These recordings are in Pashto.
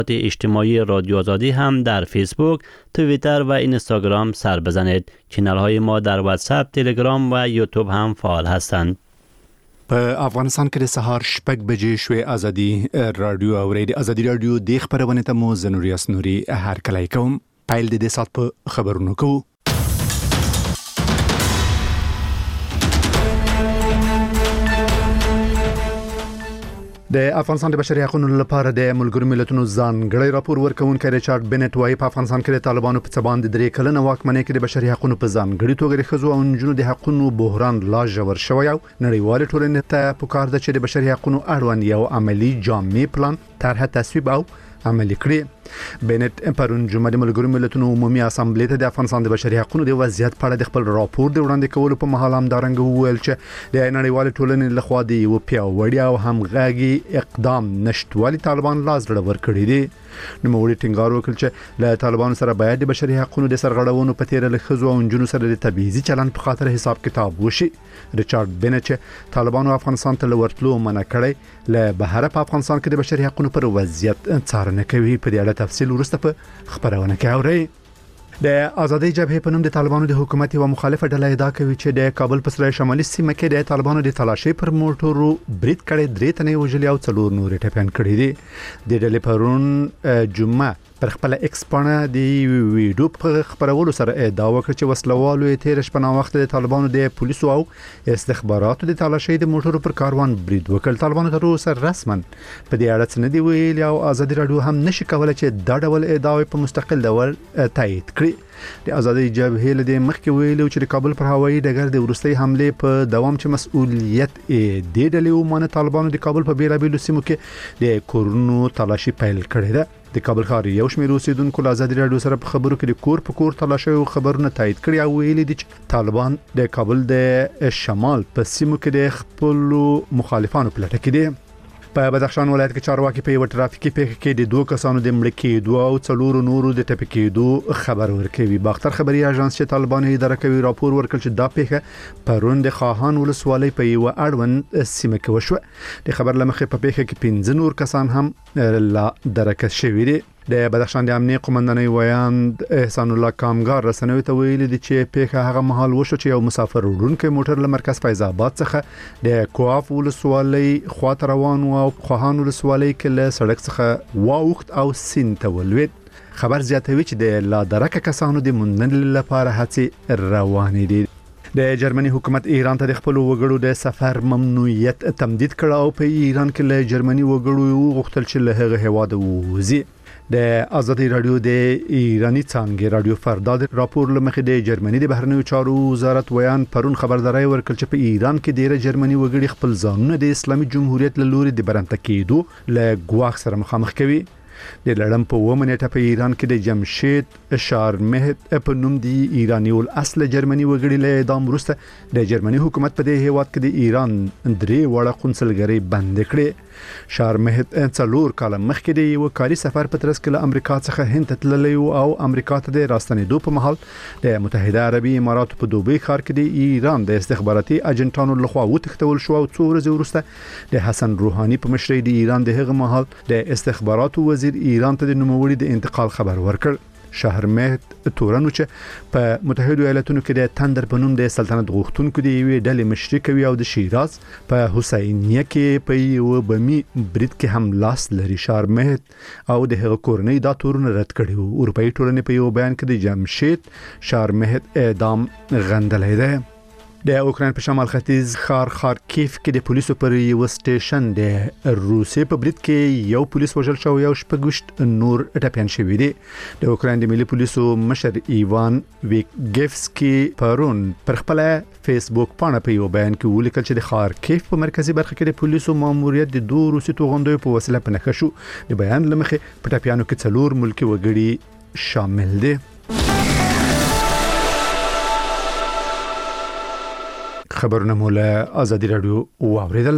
اجتماعی رادیو آزادی هم در فیسبوک، توییتر و اینستاگرام سر بزنید. کانال‌های ما در واتساپ، تلگرام و یوتیوب هم فعال هستند. په افغانستان کې د سهار 6 بجې شوې ازادي رادیو او ازادي رادیو د خبرونه ته مو زنوري اسنوري هر کله کوم پایل د دې سات په خبرونو کو. د افغانستان د بشري حقوقو لپاره د ملګرو ملتونو ځانګړی راپور ورکوونکی ریچارډ بنټ وايي په افغانستان کې د طالبانو په څبان د 3 کلنه واکمنۍ کې د بشري حقوقو په ځانګړي توګه د ښځو او نجونو د حقوقو بحران لا ژور شوی او نړیوال ټولنې ته پکار ده چې د بشري حقوقو اړوند یو عملی جامع پلان طرح تصویب او عملي کړي. بنټ پرون جمعه د ملګرو ملتونو عمومي اسامبلې ته د افغانستان د بشري حقوقو د وضعیت په اړه د خپل راپور د وړاندې کولو په مهال هم دارنګ وویل چې د نړیوال ټولنې لخوا د یو پیاوړي او همغږي اقدام نشټوالي طالبان لاس ډډ ورکړي دي. نو موږ ټینګار وکړ چې له طالبانو سره باید د بشري حقوقو د سرغړونو په تیر له خزو او انجونو سره د تبعیضي چلند په خاطر حساب کتاب وشي. ریچارډ بنټ طالبانو افغانستان ته ورتلو منع کړی، له بهر په افغانستان کې د بشري حقوقو پر وضعیت څارنه کوي. په دې اړه تفصیل ورسته په خبرونه کې اورئ. د آزادۍ جبهې په نوم د طالبانو د حکومت او مخالفه ډله ادعا کوي چې د کابل په سره شمالي سیمه کې د طالبانو د تلاشي پر موټرو برید کړي، 3 تنه وژلي او 4 نور ټپيان کړي دي. د ډلې پرون جمعه پر خپل ایکس باندې د ویډیو په خبرولو سره ادعا وکړه چې وسلوالو یې تیر شپه وخت د طالبانو د پولیسو او استخباراتو د تلاشي د موټرو پر کاروان برید وکړ. طالبانو تر اوسه رسمن په دې اړه څه نه دی ویلي او آزادي رادیو هم نشي کولای چې دا ډول ادعاوې په مستقل ډول تایید کړي. د آزادۍ جبهې له مخکې ویلو چې د کابل پر هوایي ډګر د ورستۍ حمله په دوام چې مسؤلیت د ډلې ومنه طالبانو د کابل په بیلابیلو سیمو کې د کورونو تلاشي پیل کړې ده. د کابل ښار یو شمېر اوسیدونکو له آزادي رادیو سره په خبرو کې د کور په کور تلاشي او خبرونه تایید کړي او ویلي دي چې طالبان د کابل د شمال په سیمو کې د خپل مخالفانو په لټه کې دي. په بدخشان ولایت کې چارواکي په یو ټرافیکي پیښه کې د 2 کسانو د مړ کېدو او 4 نورو د ټپي کېدو خبر ورکوي. باختر خبري اژانس چې طالبان اداره کوي راپور ورکړ چې دا پیښه پرون د خاهان ولسوالۍ په یو اړوند سیمه کې وشوه. د خبر لمخې په پیښه کې 15 نور کسان هم لا درکه شوي دي. د بدخشان د امنیه قومندانۍ ویاند احسان الله کامګار رسنوي ته ویلي دي چې پیښه هغه مهال وشو چې یو مسافر وړونکی موټر له مرکز فیض آباد څخه د کواف ولسوالۍ خواته روان و او خواهان ولسوالۍ کې له سړک څخه واوښت او سیند ته ولوېد. خبر زیاتوي چې د لا درکه کسانو د موندنې لپاره هڅې روانې دي. د جرمني حکومت ایران ته د خپل وګړو د سفر ممنوعیت تمدید کړ او په ایران کې له جرمني وګړو غوښتل چې له هغه هیواد ووځي. د آزادي رادیو د ایرانی څنګه رادیو فردا د راپور لمخې د جرمني د بهرنیو چارو وزارت ویان پرون خبرداري ورکړ چې په ایران کې ډیره جرمني وګړي خپل ځانونه د اسلامي جمهوریت له لوري د برنته کېدو له ګواښ سره مخامخ کوي. د لړم په ومنټه په ایران کې د جمشید شارمهت په نوم دی ایرانی ول اصل جرمني وګړي له اعدام وروسته د جرمني حکومت په دې هیواد کې د ایران 3 وړه قونسلګري بند کړې. شارمهت 4 کال مخکې د یو کاري سفر په ترڅ کې له امریکا څخه هند ته تللی او امریکا ته د راستنېدو په مهال د متحده عربي اماراتو په دوبۍ ښار کې د ایران د استخباراتي اجنټانو لخوا وتښتول شو او 2 ورځې وروسته د حسن روحاني په مشرۍ د ایران د هغه مهال د استخباراتو وزیر ایران ته د نوموړي د انتقال خبر ورکړ. شهرمهت تورنو چې په متحده ایالاتونو کې د تندر په نوم د سلطنت غوښتونکو د یوې ډلې مشري کوي او د شیراز په حسینیه کې په یو بمی برید کې هم لاس لري. شهرمهت او د هغه کورنۍ دا تورونه رد کړي وو. اروپאי ټولنې په یو بیان کې د جمشید شهرمهت اعدام غندلې ده. د اوکراین په شمال ختیځ ښار خارکیف کې د پولیسو پر یو سټیشن د روسي په برید کې یو پولیس وژل شو او 6 نور ټپيان شوي دي. د اوکراین د ملي پولیسو مشر ایوان ویګیفسکي پرون پر خپل فیسبوک باندې په یو بیان کې ولیکل چې د خارکیف په مرکزی برخه کې د پولیسو ماموریت د 2 روسي توغندوی په وسیله په نښه شو. د بیان لمخې په ټپيانو کې 4 ملکی وګړي شامل دي. خبرونه مولا آزادی رادیو واوریدل.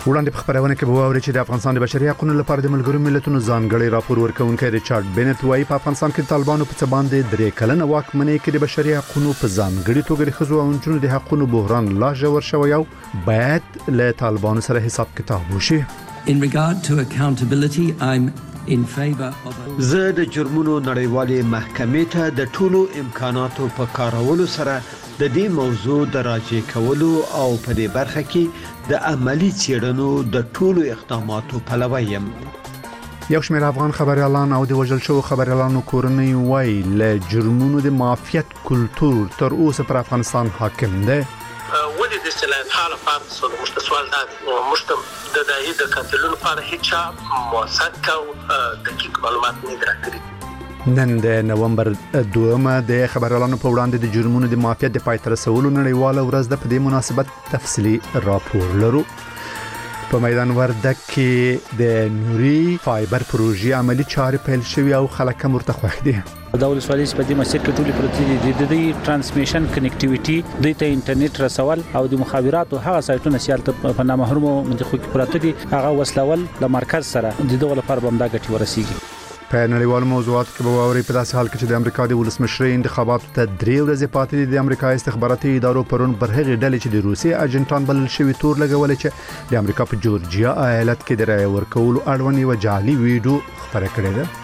وړاندې په خبرونه کې به واوري چې د افغانستان د بشري حقوقو لپاره د ملګرو ملتونو ځانګړي راپور ورکونکي ریچارډ بنت وايي په افغانستان کې طالبانو په څه باندې 3 کلنه واکمنۍ کې د بشري حقوقو په ځانګړي توګه د خزو او نجونو د حقوقو بحران لا ژور شوی او باید له طالبانو سره حساب کتاب وشي. In regard to accountability, I'm in favor of زه د جرمونو نړیوالې محکمې ته د ټولو امکاناتو په کارولو سره د دې موضوع د راجع کولو او په دې برخه کې د عملی څېړنو د ټولو اقداماتو پلوی یم. یو شمېر افغان خبريالان او د وژل شوو خبريالانو کورنۍ وايي له جرمونو د مافیات کلتور تر اوسه پر افغانستان حاکم دی. ولې د استلام حاله فرض سره مستسوال ده مشتم د دایې د کتلونو لپاره هیڅ موثق او دقیق معلومات نه درکړي. نن د نومبر 2 د خبريالانو په وړاندې د جرمونو د مافیات د پای تر رسولو نړیواله ورځ د په دې مناسبت تفصیلی راپور لرو. په میدان وردګ کې د نوري فایبر پروژې عملی چارې پیل شوې او خلک مرته خوښ دي. د ولسوالۍ په دې مسیر کې ټولې پروتې د ترانسمیشن کنیکټیویټي د ته انټرنیټ رسول او د مخابراتو هغه سایټونه سیالته په نامحرمو منځخو کې پراته دي هغه وسلول د مرکز سره د دغه لپاره بمدا غټي ورسیږي. په نړیوالو موضوعاتو کې به واوري په داسې حال کې چې د امریکا د ولسمشر انتخاباتو ته 3 ورځې پاتې دي. د امریکا استخباراتي ادارو پرون پر هغه ډلې چې د روسي اجنټان بلل شوی تور لګول چې د امریکا په جورجیا ایالت کې د رای ورکولو اړوند یو جعلي ویډیو خبره کړې ده.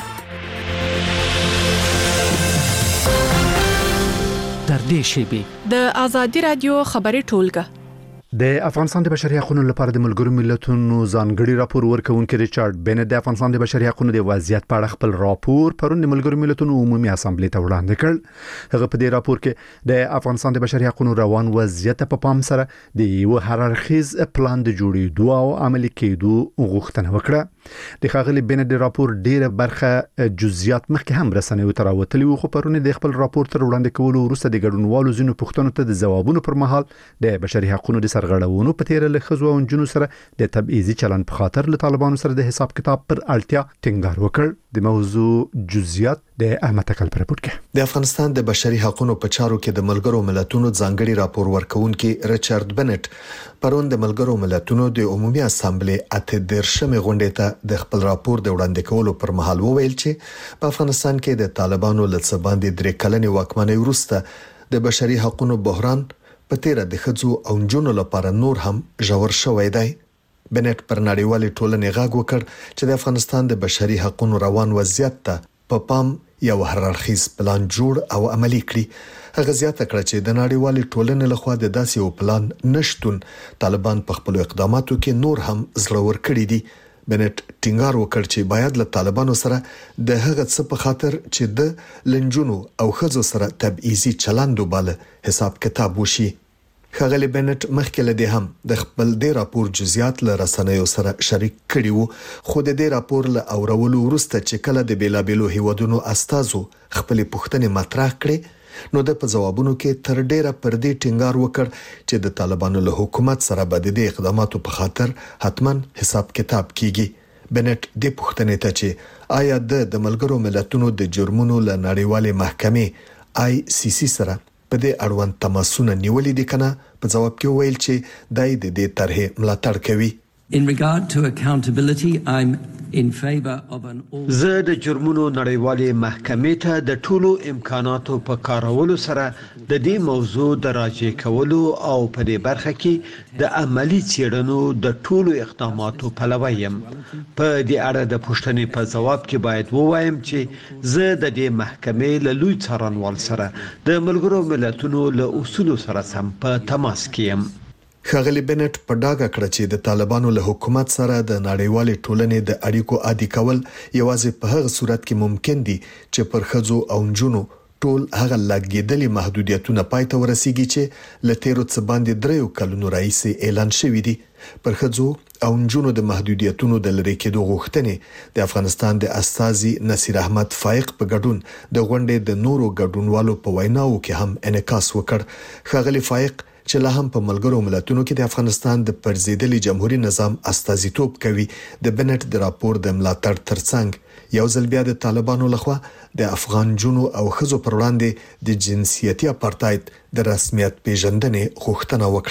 در دې شیبي د ازادي رادیو خبري ټولګه د افغانستان د بشري حقوقو لپاره د ملګرو ملتونو ځانګړي راپور ورکونکي ریچارډ بنت د افغانستان د بشري حقوقو د وضعیت په اړه خپل راپور پرون د ملګرو ملتونو عمومي اسامبلې ته وړاندې کړ. هغه په دې راپور کې د افغانستان د بشري حقوقو روان وضعیت په پام سره د یو هررخیز پلان د جوړېدو او عملي کېدو غوښتنه وکړه. د ښاغلي بنت د راپور ډیره برخه جزئیات مخکې هم رسنیو ته راوتلي وو خو پرون د خپل راپور تر وړاندې کولو وروسته د ګډونوالو ځینو پوښتنو ته د ځوابونو پر مهال د بشري حقوقو د غړونو په تیر له خزو او جنونو سره د تبعیضي چلن په خاطر له طالبانو سره د حساب کتاب پر اړتیا ټینګار وکړ. د موضوع جزئیات د احمد تکل پر رپورت کې د افغانستان د بشري حقوقو په چارو کې د ملګرو ملتونو ځانګړي راپور ورکونکي ریچارډ بنت پرون د ملګرو ملتونو د عمومي اسامبلې اته درشمه غونډې ته د خپل راپور د وړاندې کولو پر مهال وویل چې په افغانستان کې د طالبانو له څه باندې 3 کلنې واکمنۍ وروسته د بشري حقوقو بحران په تیر د خځو او نجونو لپاره نور هم ژور شوی دی. بنت پر نړیوالې ټولنې غږ وکړ چې د افغانستان د بشري حقوقو روان وضعیت ته په پام یو هررخیز پلان جوړ او عملی کړي. هغه زیاته کړه چې د نړیوالې ټولنې لخوا د داسې یو پلان نشټون طالبان په خپل اقداماتو کې نور هم زړور کړي دي. بنت ټینګار وکړ چې باید له طالبانو سره د هغه څه په خاطر چې د لنجونو او خځو سره تبعیضي چلند وباله حساب کتاب وشي. ښاغلي بنت مخکې له دې هم د خپل د راپور جزئیات له رسنیو سره شریک کړي وو خو د دې راپور له اورولو وروسته چې کله د بیلابیلو هیوادونو استازو خپل پوښتنې مطرح کړي نو د په ځوابونو کې تر ډیره پر دې ټینګار وکړ چې د طالبانو له حکومت سره به د اقداماتو په خاطر حتما حساب کتاب کیږي. بنت د پوښتنې ته چې آیا د ملګرو ملتونو د جرمونو له نړیوالې محکمې ICC سره په دې اړوند تماسونه نیولې دي کنه په جواب کې ویل چې دای د دې طرحې ملاتړ کوي. In regard to accountability, I'm in favor of an زه د جرمونو نړیوالې محکمې ته د ټولو امکاناتو په کارولو سره د دې موضوع د راجع کولو او په دې برخه کې د عملی څېړنو د ټولو اقداماتو پلوی یم. په دې اړه د پوښتنې په جواب کې باید ووایم چې زه د دې محکمې له لوی څارنوال سره د ملګرو ملتونو له اصولو سره سم په تماس کې یم. ښاغلي بنت په ډاګه کړ چې د طالبانو له حکومت سره د نړیوالې ټولنې د اړیکو عادي کول یوازې په هغه صورت کې ممکن دي چې پر خځو او نجونو ټول هغه لګیدلي محدودیتونه پای ته ورسیږي چې له تیرو څه باندې 3 کلونو راهیسې اعلان شوی دي. پر خځو او نجونو د محدودیتونو د لری کېدو غوښتنې د افغانستان د استاذي نصیر احمد فائق په ګډون د غونډې د نورو ګډونوالو په ویناو کې هم انعکاس وکړ. ښاغلي فائق چې لا هم په ملګرو ملتونو کې د افغانستان د پرزیدلي جمهوریت نظام استازیتوب کوي د بنت د راپور د ملاتړ ترڅنګ یو ځل بیا د طالبانو لخوا د افغان جنو او خزو پر وړاندې د جنسیتي اپارټاید د رسمیت پیژندنې غوښتنه وکړه.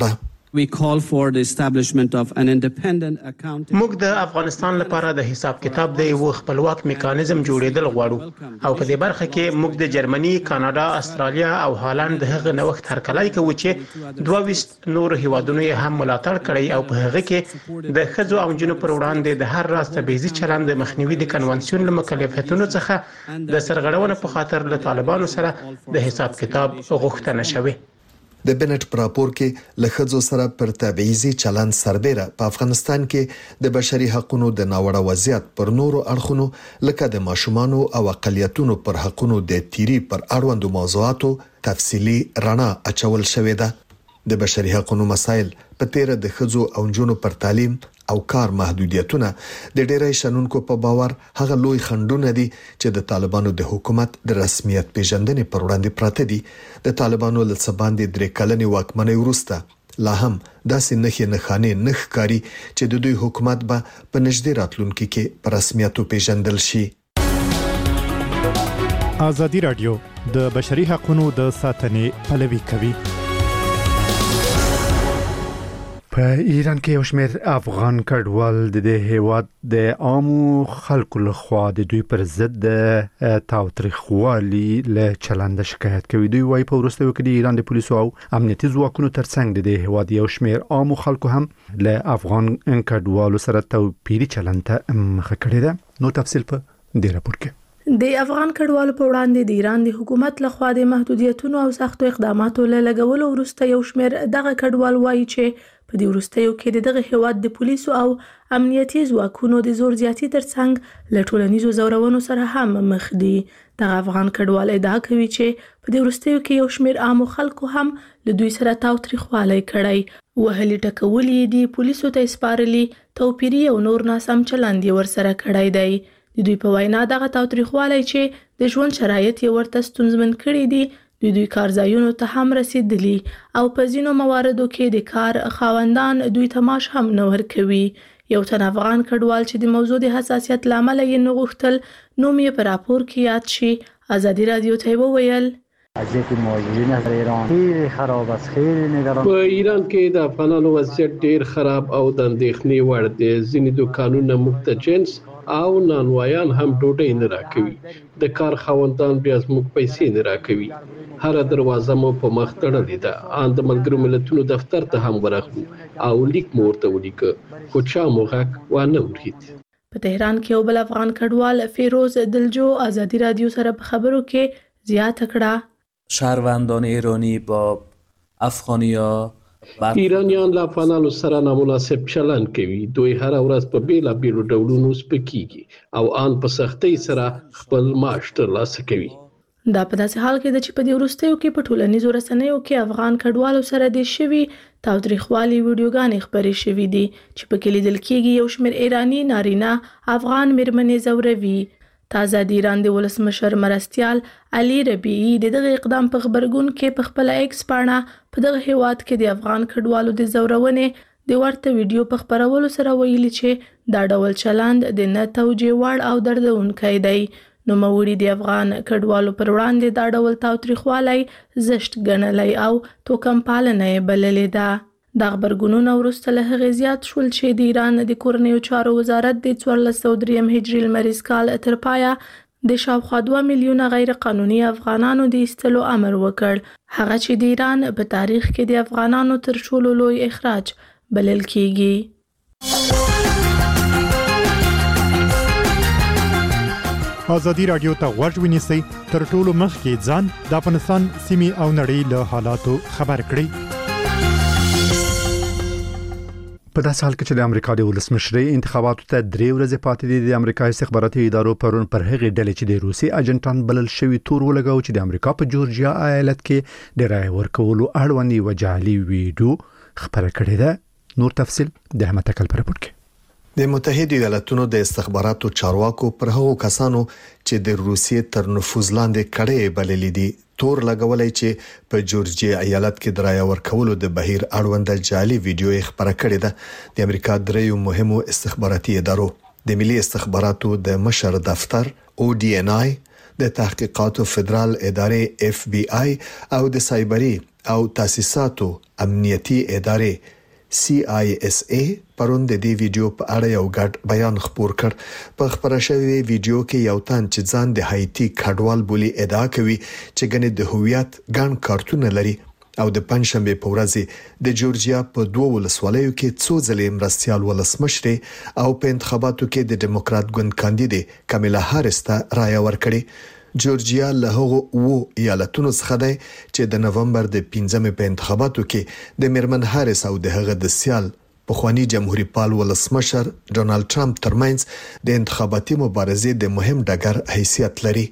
We call for the establishment of an independent accounting. موږ د افغانستان لپاره د حساب کتاب د یو خپلواک میکانیزم جوړیدل غواړو او په دې برخه کې موږ د جرمني، کاناډا، استرالیا او هالند د هغه نوښت هرکلای کوي چې 22 نور هیوادونو یې هم ملاتړ کړی او په هغه کې د ښځو او نجونو پر وړاندې د هر راز تبعیضي چلند مخنیوي د کنوانسیون له مکلفیتونو څخه د سرغړونې په خاطر له طالبانو سره د حساب کتاب غوښتنه شوه. د بنټ پر راپور کې لخصو سره پر تبعیضي چلند سربېره په افغانستان کې د بشري حقوقو د ناوړه وضعیت پر نورو اړخونو لکه د ماشومانو او اقلیتونو پر حقوقو د تیری پر اړوندو موضوعاتو تفصیلی رڼا اچول شوې ده. د بشري حقوقو مسایل په تیر د خځو او نجونو پر تعلیم او کار محدودیتونه د ډېرای شنونکو په باور هغه لوی خنډونه دي چې د طالبانو د حکومت د رسمیت پیژندنې پر وړاندې پراته دي. د طالبانو له څباندې درې کلنې واکمنۍ وروسته لا هم داسې نښې نه ښکاري چې د دوی حکومت به په نږدې راتلونکي کې په رسمیت پیژندل شي. ازادي رادیو د بشري حقوقو د ساتنې پلوي کوي. په ایران کې یو شمېر افغان کډوال د هیواد د عامو خلکو لخوا د دوی پر ضد د تاوتریخوالي له چلند شکایت کوي. دوی وايي په وروستیو کې د ایران د پولیسو او امنیتي ځواکونو ترڅنګ د هیواد یو شمېر عامو خلکو هم له افغان کډوالو سره توپیري چلند ته مخه کړې ده. نو تفصیل په دې راپور کې. د افغان کډوالو په وړاندې د ایران د حکومت لخوا د محدودیتونو او سختو اقداماتو له لګولو وروسته یو شمېر دغه کډوال وايي چې په دې وروستیو کې دغه هیواد د پولیسو او امنیتي ځواکونو د زور زیاتی ترڅنګ له ټولنیزو زورونو سره هم مخ دي. دغه افغان کډوال ادعا کوي چې په دې وروستیو کې یو شمېر عام خلکو هم له دوی سره تاوتریخوالی کړی، وهلي ټکولي دي، پولیسو ته سپارلي، توپیري او نور ناسم چلند یې ورسره کړی دی. د دوی په وینا دغه تاوتریخوالی چې د ژوند شرایط یې ورته ستونزمن کړي دي دوی کارځایونو ته هم رسیدلی او په ځینو مواردو کې د کار خاوندان دوی ته معاش هم نه ورکوي. یو تن افغان کډوال چې د موضوع د حساسیت له امله یې نه غوښتل نوم یې په راپور کې یاد شي ازادي رادیو ته وویل وضعیت مهاجرین در ایران خیلی خراب است، خیلی نگران. په ایران کې د افغانانو وضعیت ډیر خراب او د اندېښنې وړ دی. ځینې دوکانونه موږ ته جنس او نانوایان هم ډوډۍ نه راکوي. د کار خاوندان بیا زموږ پیسې نه راکوي. هر دروازه مو په مخ تړلې ده. ان د ملګرو ملتونو دفتر ته هم ورغلو او لیک مو ورته ولیکه خو چا مو غږ وانه ورید. په تهران کې یو بل افغان کډوال فیروز دلجو ازادي رادیو سره په خبرو کې زیاته کړه شهروندان ایرانی با افغانیا ایرانیان له افغانانو سره نامناسب چلند کوي. دوی هر ورځ په بیلابیلو ډولونو سپکیږي او ان په سختۍ سره خپل معاش ترلاسه کوي. دا په داسې حال کې ده چې په دې وروستیو کې په ټولنیزو رسنیو کې افغان کډوالو سره د شوي تاوتریخوالي ویډیوګانې خپرې شوې دي چې پکې لیدل کېږي یو شمېر ایراني نارینه افغان میرمنې ځوروي. تازه د ایران د ولسمشر مرستیال علي ربیعي د دغه اقدام په خبرګون کې په خپل ایکس پاڼه په دغه هیواد کې د افغان کډوالو د ځورونې د ورته ویډیو په خبرولو سره ویلي چې دا ډول چلند د نه توجیه وړ او دردونکی دی. نوموړي د افغان کډوالو پر وړاندې دا ډول تاوتریخوالی زشت ګڼلی او توکم پالنه یې بللې ده. دا خبرګونونه وروسته له هغې زیات شول چې د ایران د کورنیو چارو وزارت د 1403 هجري لمریز کال تر پایه د شاوخوا 2 میلیونه غیر قانوني افغانانو د ایستلو امر وکړ، هغه چې د ایران په تاریخ کې د افغانانو تر ټولو لوی اخراج بلل کیږي. ازادي رادیو ته غوږ ونیسئ، تر ټولو مخکې ځان د افغانستان سیمې او نړۍ له حالاتو خبر کړئ. په داسې حال کې چې د امریکا د ولسمشرۍ انتخاباتو ته 3 ورځې پاتې دي، د امریکا استخباراتي ادارو پرون پر هغې ډلې چې د روسي اجنټان بلل شوی تور ولګاو چې د امریکا په جورجیا ایالت کې د رای ورکولو اړوند یو جعلي ویډیو خپره کړې ده. نور تفصیل د احمد تکل پر رپورټ کې. د متحده ایالاتونو د استخباراتو چارواکو پر هغو کسانو چې د روسیې تر نفوذ لاندې کړي بللې دي تور لګولای چې په جورجیا ایالت کې د رای ورکولو د بهیر اړوند جعلي ویډیو خبره کړې ده. د امریکا دریو مهمو استخباراتي ادارو د ملي استخباراتو د مشر دفتر ODNI، د تحقیقاتو فدرال ادارې FBI او د سایبري او تاسیساتو امنیتي ادارې CISA پرون د دې ویډیو په اړه یو غټ بیان خپور کړ. په خبره شوی ویډیو کې یو تن چې ځان د هایتی کډوال بولی ادعا کوي چې ګنې د هویت ګڼ کارتونه لري او د پنځشنبه په ورځ د جورجیا په 2 ولسوالیو کې څو ځلې مرستيال ولسمشر او په انتخاباتو کې د ډیموکرات ګوند کاندید کامیلا هاریس ته رائے ورکړي. جورجیا له هغو ایالتونو څخه دی چې د نومبر د 15مې په انتخاباتو کې د میرمن هاریس او د هغه د سیال پخوانی جمهوریت پال ولسمشر ډونالد ټرمپ ترمنځ د انتخاباتي مبارزې د مهم ډګر حیثیت لري.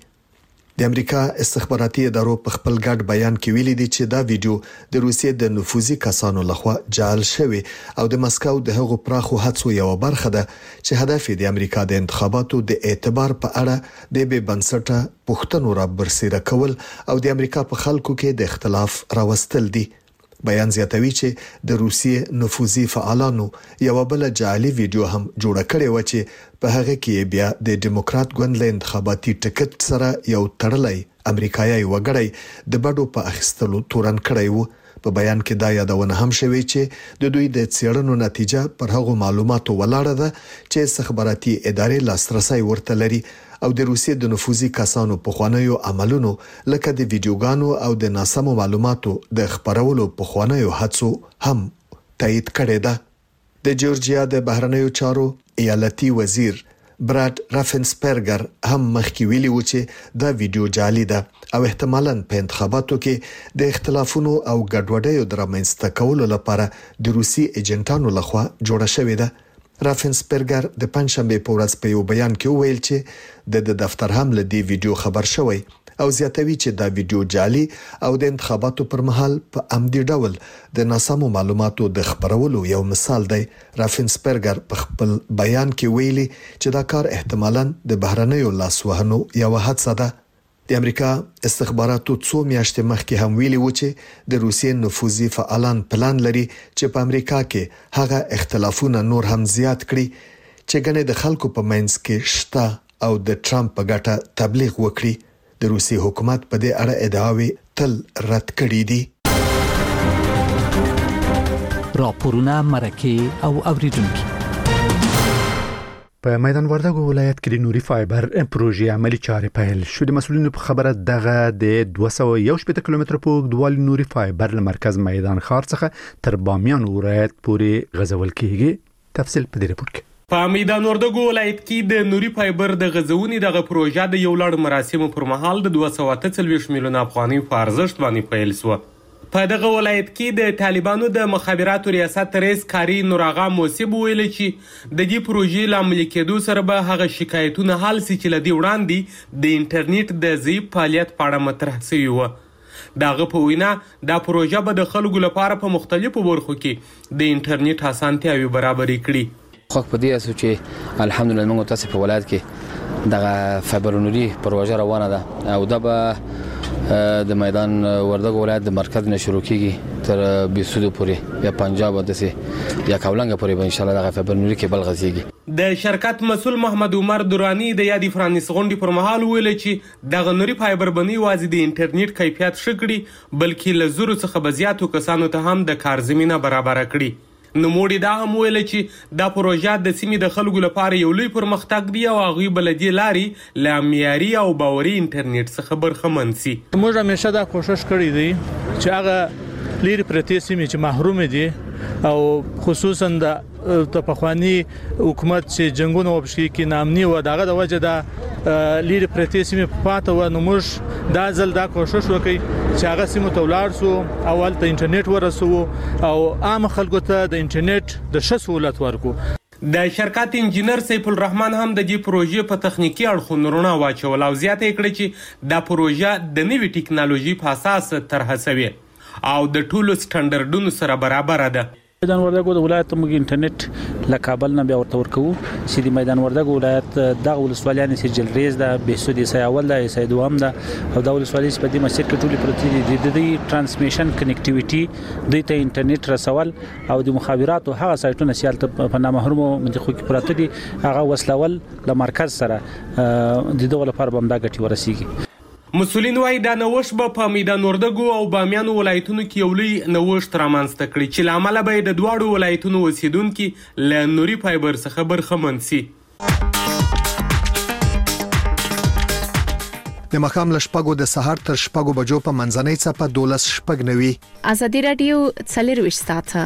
د امریکا استخباراتي ادارو په خپل ګډ بیان کې ویلي دي چې دا ویډیو د روسیې د نفوذي کسانو لخوا جعل شوی او د مسکو د هغو پراخو هڅو یو برخه ده چې هدف د امریکا د انتخاباتو د اعتبار په اړه د بې بنسټه پوښتنو را برسېره کول او د امریکا په خلکو کې د اختلاف راوستل دي. بیان زیاتوي چې د روسیې نفوذي فعالانو یو بل جعلي ویډیو هم جوړ کړی و چې په هغه کې بیا د ډیموکرات ګوند له انتخاباتي ټکټ سره یو تړلای امریکایي وګړی د بډو په اخیستلو تورن کړی و. په بیان کې دا یادونه هم شوې چې د دوی د څېړنو نتیجه پر هغو معلوماتو ولاړه ده چې استخباراتي ادارې لاسرسي ورته لري او د روسیې د نفوذي کسانو په خوانیو عملونو لکه د ویډیوګانو او د ناسمو معلوماتو د خبرولو په خوانیو هڅو هم تایید کړي ده. د جورجیا د بهرنیو چارو ایالتي وزیر براد رافنسپرګر هم مخکې ویلي و چې دا ویډیو جعلي ده او احتمالاً په انتخاباتو کې د اختلافونو او ګډوډیو درمنځته کولو لپاره د روسي ایجنټانو لخوا جوړه شوې ده. رافنسپرګر د پنځشنبه په ورځ په یو بیان کې ویل چې د دفتر هم له دې ویډیو خبر شوی او زیاتوي چې دا ویډیو جعلي او د انتخاباتو پر مهال په عمدي ډول د ناسمو معلوماتو د خبرولو یو مثال دی. رافنسپرګر په خپل بیان کې ویلي چې دا کار احتمالاً د بهرنیو لاسوهنو یو هڅه ده. د امریکا استخباراتو څو میاشتې مخکې هم ویلي و چې د روسیې نفوذي فعالان پلان لري چې په امریکا کې هغه اختلافونه نور هم زیات کړي چې ګنې د خلکو په منځ کې شته او د ټرمپ په ګټه تبلیغ وکړي. د روسي حکومت په دې اړه ادعاوې تل رد کړې دي. راپورونه مرکه او اوریدونکو په میدان وردګو ولایت کې د نوري فایبر پروژې عملی چارې پیل شو. د مسؤلینو په خبره دغه د 218 کیلومتر په اوږدوالي نوري فایبر له مرکز میدان ښار څخه تر بامیان ولایت پورې غځول کیږي. تفصیل په دې رپورت کې. په میدان وردګو ولایت کې د نوري فایبر د غځونې دغه پروژه د یو لړ مراسمو پر مهال د 243 میلیون افغانۍ په ارزښت باندې پیل شو. په دغه ولایت کې د طالبانو د مخابراتو ریاست رئیس کاری نوراغا موسیب ویل چې د دې پروژې له عملي کېدو سره به هغه شکایتونه حل شي چې له دې وړاندې د انټرنیټ د ضعیف فعالیت په اړه مطرح شوي وو. دغه په وینا دا پروژه به د خلکو لپاره په مختلفو برخو کې د انټرنیټ اسانتیاوې برابرې کړي. خو په دې اساس چې الحمدلله موږ تاسو په ولایت کې دغه فایبر نوري پروژه روانه ده او دا به د میدان وردګ ولایت د مرکز نه شروع کیږي تر بیسودو پورې یا پنجاب دسه یا کاولنګ پورې به ان شاء الله دغه فایبر نوري کې بل غځيږي. د شرکت مسول محمد عمر دورانی د یادی فرانس غونډې پر مهال ویل چې دغه نوري فایبر بنی وازي د انټرنیټ کیفیت شکړي بلکې له زورو څخه بزیاتو کسانو ته هم د کار زمينه برابر کړي. نوموړي دا هم ویل چې دا پروژه د سیمې د خلکو لپاره یو لوی پرمختګ دی او هغوی بلدي لاري له معیاري او باوري انټرنیټ څخه برخمن شي. موږ همیشه دا کوشش کړی دی چې هغه لیر پرتې سیمې چې محروم دي او خصوصا د پخوانی حکومت چې جنگونه وبشي کې نامني و دغه د وجه دا لیر پرتې سیمې پاتې و نو موږ دا ځل دا کوشش وکړي چې هغه سیمه ته ولاړ سو اول ته انټرنیټ ورسو او عام خلکو ته د انټرنیټ د ښه سہولت ورکو. د شرکت انجینر سیف الرحمن هم د دې پروژې په تخنیکی اړخونو رڼا واچول او زیاته کړې چې دا پروژه د نوې ټکنالوژي په اساس طرح شوې او د ټولو سټانډرډونو سره برابر ده. میدان وردګو د ولایت موږ انټرنیټ له کابل نه بیا ورته ورکو چې د میدان وردګو ولایت دغه ولسوالیانې سجل ریز ده بهسودي سای اول ده سای دوام ده او د ولسوالۍ په دې مسیر کې ټولې پرتې دي د ترانسمیشن کنیکټیویټي د انټرنیټ رسول او د مخابراتو هغه سایټونه سیال په نامحرومو منطقو کې پراته دي هغه وسلول له مرکز سره د دغه لپاره بمدا غټي ورسیږي. مسولین وايي دا نوښت به په میدان وردګو او بامیانو ولایتونو کې یو لوی نوښت رامنځته کړي چې له امله به د دواړو ولایتونو اوسیدونکي له نوري فایبر څخه برخمن شي. د مخام له شپږو د سهار تر شپږو بجو په منځنۍ څپه 12:09. ازادي رادیو 24 ساعته.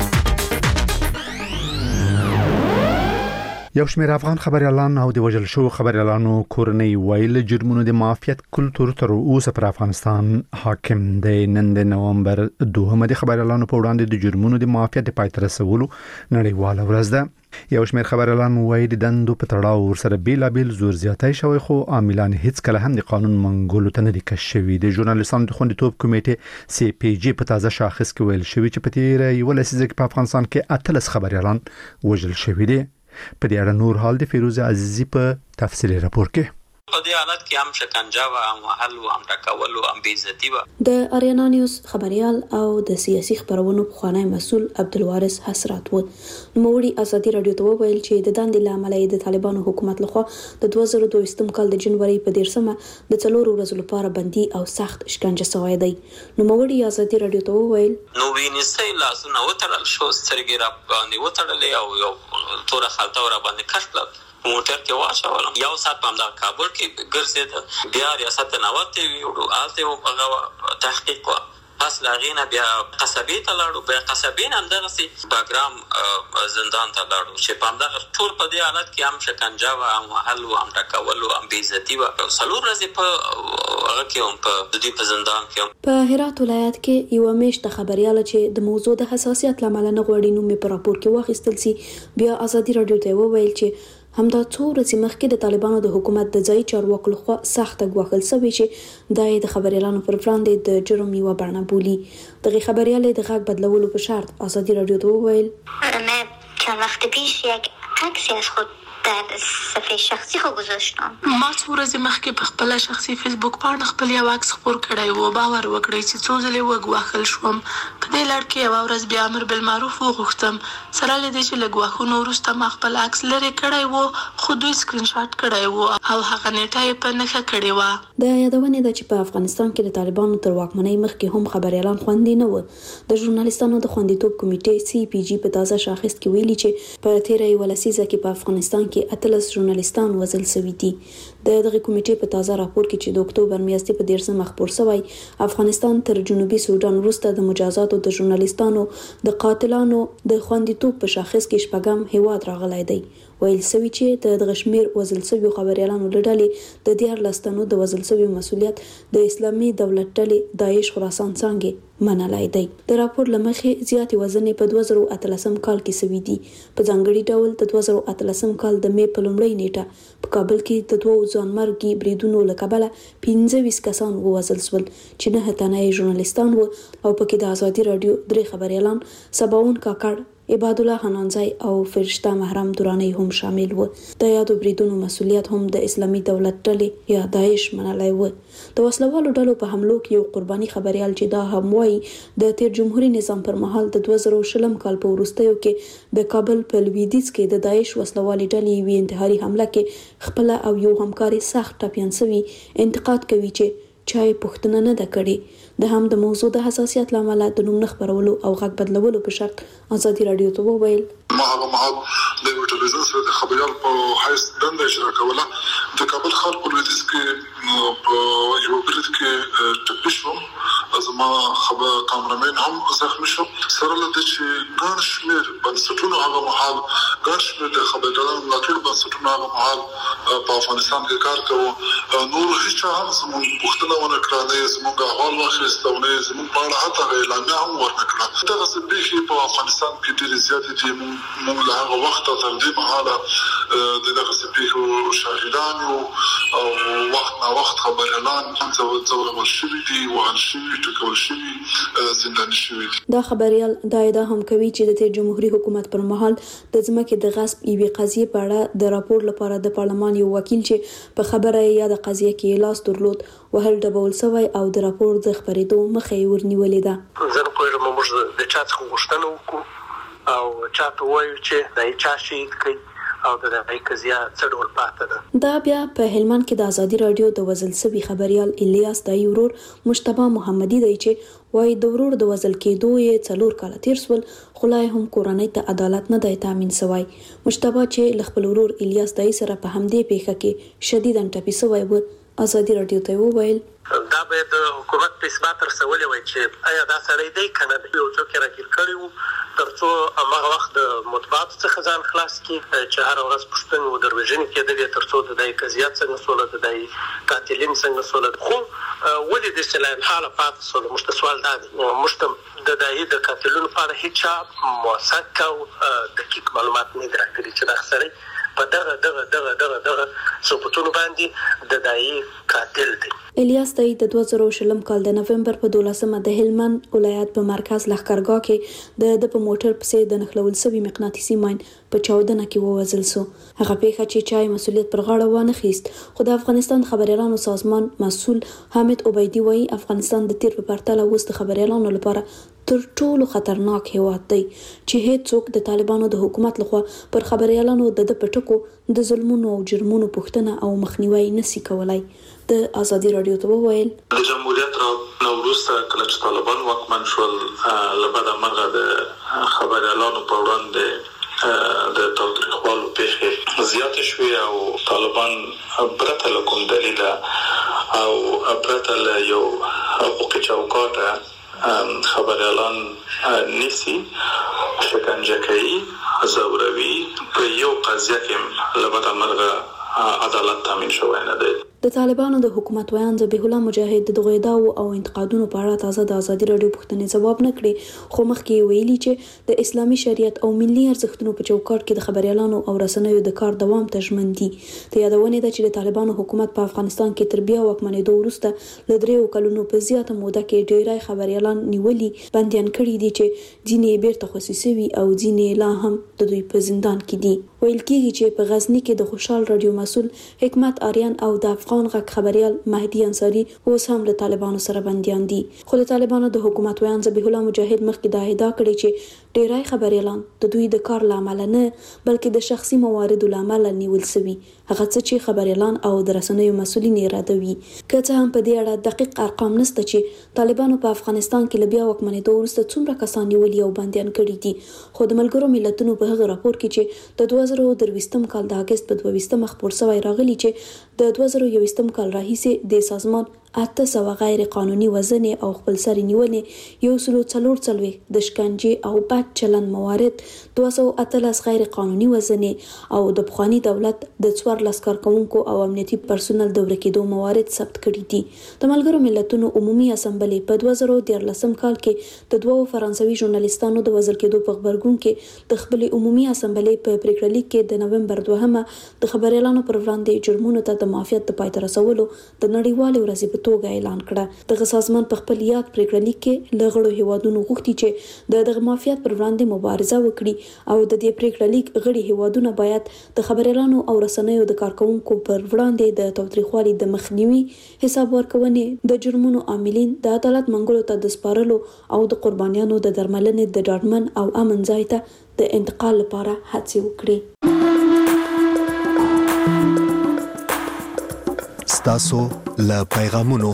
یو شمېر افغان خبريالان او د وژل شو خبريالانو کورنۍ ویل جرمونو د مافیات کلتور تر اوسه پر افغانستان حاکم دی. نن د نومبر 2 د خبريالانو په وړاندې د جرمونو د مافیات د پای ته رسولو نړیواله ورځ ده. یو شمېر خبريالان وایي د دندو په تړاو ورسره بیلابیل زور زیاتی شوی خو عاملان هیڅ کله هم د قانون منګولو ته نه دي کش شوي. د ژورنالیستانو د خوندیتوب کمیټې CPG په تازه شاخص کې ویل شوی چې په تیره یو لسیزه کې په افغانستان کې 18 خبريالان وژل شوي دي. په دې اړه نور حال د فیروز عزیزی په تفصیلي راپور کې. په دې حالت کې هم شکنجه و هم وهل و هم ټکول و هم بې عزتي و. د اریانا نیوز خبريال او د سیاسي خبرونو پخوانی مسؤل عبدالوارث حسرت و نوموړي ازادي رادیو ته وویل چې د دندې له امله د طالبانو حکومت لخوا د 2022 کال د جنوري په 13مه د 4 ورځو لپاره بندي او سخت شکنجه شوی دی. نوموړي ازادي رادیو ته وویل نو وینځي لاسونه وتړل شو، سترګې را باندې وتړلې او یو تور خلطه را باندې کش کړل. موټر کې واچولم، یو سات په همدغه کابل کې ګرځېد، بیا ریاست نوته ویوړو آلته هغه تحقیق و. پس لاغینه بیا قصبې ته لاړو، بیا قصبې هم دغسې باګرام زندان ته لاړو چې په همدغه ټول په دې حالت کې هم شکنجه و، هم وهل و، هم ټکول و، هم بې عزتي و. 4 ورځې په هغه کې هم په دوی په زندان کې هم. په هرات ولایت کې یو میاشته خبرياله چې د موضوع د حساسیت لامل نه غوړي نو په راپور کې واخیستل سي. بیا ازادي رادیو ته وویل چې همدا څو ورځې مخکې د طالبانو د حکومت د ځای چارواکو لخوا سخت غوښتل شوی چې د خبريالانو پر وړاندې د جرم یو بڼه بولي. دغه خبرياله د غږ بدلولو په شرط ازادي رادیو ته وویل من چند وقت پیش یک عکسی از خود در صفحه شخصی خو گذاشتم. ما څو ورځې مخکې په خپل شخصي فیسبوک باندې خپل یو عکس خپور کړی و. باور وکړئ چې څو ځلې وګواښل شوم. په دې لړ کې یو ورځ بیا امر بالمعروف وغوښتم، سره له دې چې له ګواښونو وروسته ما خپل عکس لرې کړی و خو دوی سکرین شاټ کړی و او هغه نیټه یې په نښه کړې وه. د یادونې ده چې په افغانستان کې د طالبانو تر واکمنۍ مخکې هم خبريالان خوندي نه و. د ژورنالیستانو د خوندیتوب کمیټې CPG په تازه شاخص کې ویلي چې په تیره یو لسیزه کې په افغانستان کې 18 ژورنالیستان وژل شوي دي. دغه کمیټې په تازه راپور کې چې د اکتوبر میاشتې په 13 خپور شوی، افغانستان تر جنوبي سودان وروسته د مجازاتو د ژورنالیستانو د قاتلانو د خوندیتوب په شاخص کې شپږم هیواد راغلی دی. ویل سوي چې د غشمیر وزل سوي خبريالانو لړلې د 14 تنو د وزل سوي مسولیت د اسلامي دولت ډلې داعش خراسان څنګه منلای دی. د راپور لمخې زیاتې وزن په 2018 کال کې سوي دي. په ځانګړي ډول د 2018 کال د مې په لومړۍ نیټه په کابل کې د 2 ځانمرګي بریدونو له کبله 25 کسان ووژل شول چې 9 تنه ژورنالیستان وو او پکې د ازادي رادیو 3 خبريالان سباون کاکړ، عباد الله حنانزای او فرشته محرم دورانی هم شامل و. د یادو بریدونو مسولیت هم د اسلامي دولت ډلې یا داعش منلای و. د وسلوالو ډلو په حملو کې یو قرباني خبريال چې دا هم وایي د تیر جمهوریت نظام پر مهال د 2020 کال په وروستیو کې د کابل په لویدیځ کې د داعش وسلوالي ډلې وی انتحاري حمله کې خپل او یو همکاري سخت ټپيان سوي انتقاد کوي چې چای پښتنه نه د کړي. د هم د موضوع د حساسیت لامل د نوم خبرولو او غږ بدلولو په شرط ازادي رادیو ته وویل ما هغه مهال د ټلویزیون سره د خبريال په حیث دنده اجرا کوله. د کابل ښار په لویدیځ کې په یو برید کې ټپي شوم، زما خبر کامرامین هم زخمی شو. سره له دې چې ګڼ شمېر بنسټونو هغه مهال ګڼ شمېر د خبريالانو ملاتړ بنسټونو هغه مهال په افغانستان کې کار کوي. نور هیڅ هم زموږ پوښتنه ونه کړه، نه زموږ احوال واخیسته، نه زموږ په اړه حتی اعلامیه هم ورنه کړه. دغه څه پیښې په افغانستان کې ډېرې زیاتې دي. موږ له هغه وخته تر دې مهاله د دغه څه پیښو شاهدان یو او وخت نا وخت خبريالان ځورول شوي دي، وهل شوي، ټکول شوي، زنداني شوي دي. دا خبريال دا ادعا هم کوي چې د تیر جمهوریت حکومت پر مهال د ځمکې د غصب یوې قضیې په اړه د راپور لپاره د پارلمان یو وکیل چې په خبره یا د قضیې کې لاس درلود وهل ډبول سوی او د راپور د خبرېدو مخه یې ورنیولې ده. زه نه پوهېږم موږ د چا څخه غوښتنه وکړو او چاته وایو چې دا چا شهید کړي او د دې قضیه څه ډول پاتې ده. دا بیا په هلمند کې د ازادي رادیو د وزل سوي خبريال الیاس دای ورور مجتبی محمدي دی چې وای د ورور د وزل کېدو یې 4 کال تیر سول خلای هم کورنۍ ته عدالت نه دی تامین سوی. مجتبی چې خپل ورور الیاس دای سره په همدې پیښه کې شدیداً ټپي سوی و ازادي رادیو ته وویل دا به د حکومت په اثبات رسولې وای چې آیا دا سړی دی کنه یو څوک راګیر کړیو ترڅو هغه وخت د مطبوعات څخه ځان خلاص کی چې هر ورځ پښتون و دروژن کېدل ترڅو د دې قضیه څنګه سول د دې قاتلین څنګه سول خو ولې د سلام حاله پات سول مشتسوال دا مشتم د دې د قاتلونو په هیڅ موثق او دقیق معلومات نه درکړي چې دا سړی په دغه ثبوتونو باندې د دای قاتل دی. الیاس دای د 2020 کال د نومبر په 12مه د هلمند ولایت په مرکز لښکرګاه کې د په موټر پسې د نخلول سوي مقناطیسي ماین په 14 کې ووزل سو. هغه پیښه چې چای مسولیت پر غاړه وانه خيست. خو د افغانستان خبريالانو سازمان مسؤل حامد عبیدی وایي افغانستان د تیر په پرتله اوس د خبريالانو لپاره تر ټولو خطرناک هیواد دی چې هیڅوک د طالبانو د حکومت لخوا پر خبريالانو د پټکو د ظلمونو او جرمونو پوښتنه او مخنیوي نشي کولای. د ازادي رادیو ته وویل د جمهوریت نوروسته کله چې طالبان واکمن شول لبدا مرغه د خبريالانو په وړاندې د تاوتریخوالو پیښې زیات شوې او طالبان پرته له کوم دلیل او پرته له یو حقوقي چوکاټه خبريالان نسی شکنجه کوي زوروي په یو قضیه کې لبدا مرغه عدالت تامین شوی نه دی. د طالبانو د حکومت ویان ذبیح الله مجاهد د غویداو او انتقادونو په اړه تازه د ازادي رادیو پوښتنې جواب نه کړي خو مخکې ویلي چې د اسلامي شریعت او ملي ارزښتونو په چوکاټ کې د خبريالانو او رسنیو د کار دوام ته ژمن دي. ته یادونه ده چې د طالبانو حکومت په افغانستان کې تر بیا واکمنېدو وروسته ل 3 کلونو په زیاته موده کې ډېری خبريالان نیولي بنديان کړي دي چې ځینې بیرته خصوصي وي او ځینې لا هم د دوی په زندان کې دي. ویل کېږي چې په غزنی کې د خوشحال رادیو مسؤل حکمت آریان او د افغان غږ خبريال مهدي انصاری اوس هم له طالبانو سره بنديان دي. خو د طالبانو د حکومت ویان ذبیح الله مجاهد مخکې دا ادعا کړې چې ډیری خبريالان د دوی د کار لامل نه بلکې د شخصي مواردو لامل نیول شوی. هغه څه چې خبريالان او د رسنیو مسؤلین اراده وي. که څه هم په دې اړه دقیق ارقام نشته چې طالبانو په افغانستان کې بیا واکمنېدو وروسته څومره کسان نیولي او بنديان کړي دي. خو د ملګرو ملتونو په هغه راپور کې چې د 2023 کال د اگست په 22 خبر شوی راغلی چې د 2021 کال راهیسې د سازمان 800 غیر قانوني وزنې او خپل سر نیولې 144 د شکنجې او بد چلند موارد 218 غیر قانوني وزنې او د بخوانی دولت د 14 کارکونکو او امنیتي پرسونل د ورکېدو موارد ثبت کړي دي. د ملګرو ملتونو عمومي اسمبلی په 2013 کال کې د دوو فرانسوي ژورنالیستانو د وزل کېدو په خبرګون کې د خپل عمومي اسمبلی په پریکړه لیک کې د نومبر 2 د خبريالانو پر وړاندې جرمونو ته د معافیت د پای ته رسولو د نړیوالې ورځې په توګه اعلان کړه. دغه سازمان په خپل یاد پریکړه لیک کې له غړو هیوادونو غوښتي چې دغه معافیت پر وړاندې مبارزه وکړي او د دې پریکړه لیک غړي هیوادونه باید د خبريالانو او رسنیو د کارکونکو پر وړاندې د تاوتریخوالي د مخنیوي حساب ورکونې د جرمونو عاملین د عدالت منګولو ته د سپارلو او د قربانیانو د درملنې د ډاډمن او امن ځای ته د انتقال لپاره هڅې وکړي. ستاسو له پیغامونو.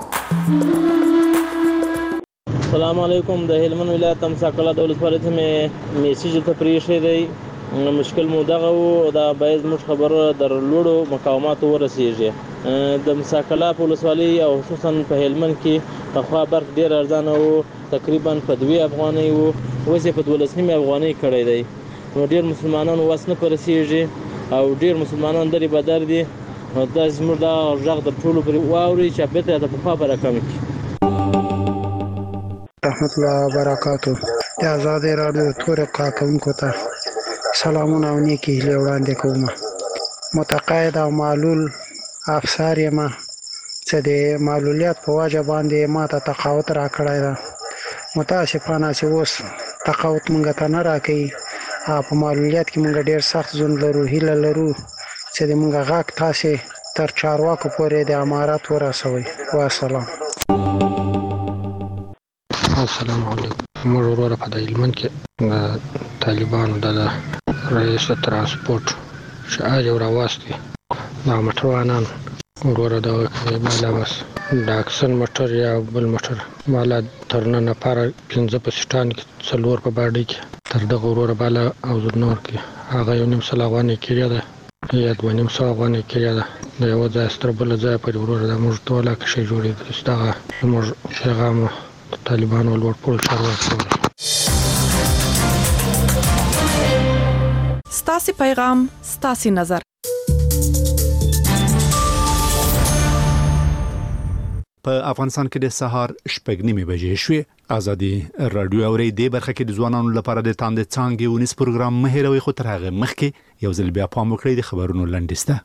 السلام علیکم. د هلمند ولایت تمساقلا د ولسوالۍ ته میسیج ته پریښی دی. مشکل مو دغه و دا باید موږ خبره در لوړو مقاماتو ورسیږي. د مساقلا په ولسوالۍ او خصوصا په هلمند کې پخوا برق ډیر ارزانه و تقریبا په 2 افغانۍ و اوس یې په 12 افغانۍ کړی دی. نو ډیر مسلمانان واس نه پرسیږي او ډیر مسلمانان درې بدر دي. دا زموږ دا غږ د ټولو پر واوري چې بیرته د پخوا په رقم کې. رحمت الله وبرکاتو. د آزادي رادیو ټول کارکونکو ته سلامونه او نیکی هیلې وړاندې کوم. متقاعد او معلول افسر یم چې د معلولیت په وجه باندې ماته تقاعد راکړی ده. متاسفانه چې اوس تقاعد مونږ ته نه راکوي او په معلولیت کې مونږ ډیر سخت ژوند لرو. هیله لرو چې د مونږ غاک تاسې تر چارواکو پورې د امارات ورسوي. والسلام. السلام علیکم. موږ وروره په هلمند کې طالبانو د رئیس ترانسپورت شعار یو راوستي دا موټروانان ورور دا بالا بس دا اکسن موټر یا بل موټر بالا ترنه نه پاره 15 په سټان کې څلور په باډي کې تر دغه ورور بالا او نور کې هغه یو نیم سل افغانۍ کړی ده یا 2 نیم سل افغانۍ کړی ده د یو ځای ستر بل ځای په ورور د موږ ټوله کې شي جوړې دغه موږ پیغام طالبانو ولور پول چارواکي ستاسي پیغام ستاسي نظر په افغانستان کې د سهار 8:30 بجې شوې ازادي رادیو اوري د برخه کې د ځوانانو لپاره د تاند څنګه ونیس پروګرام مهیروي خو تر هغه مخکې یو ځل بیا پام وکړئ د خبرونو لنډسته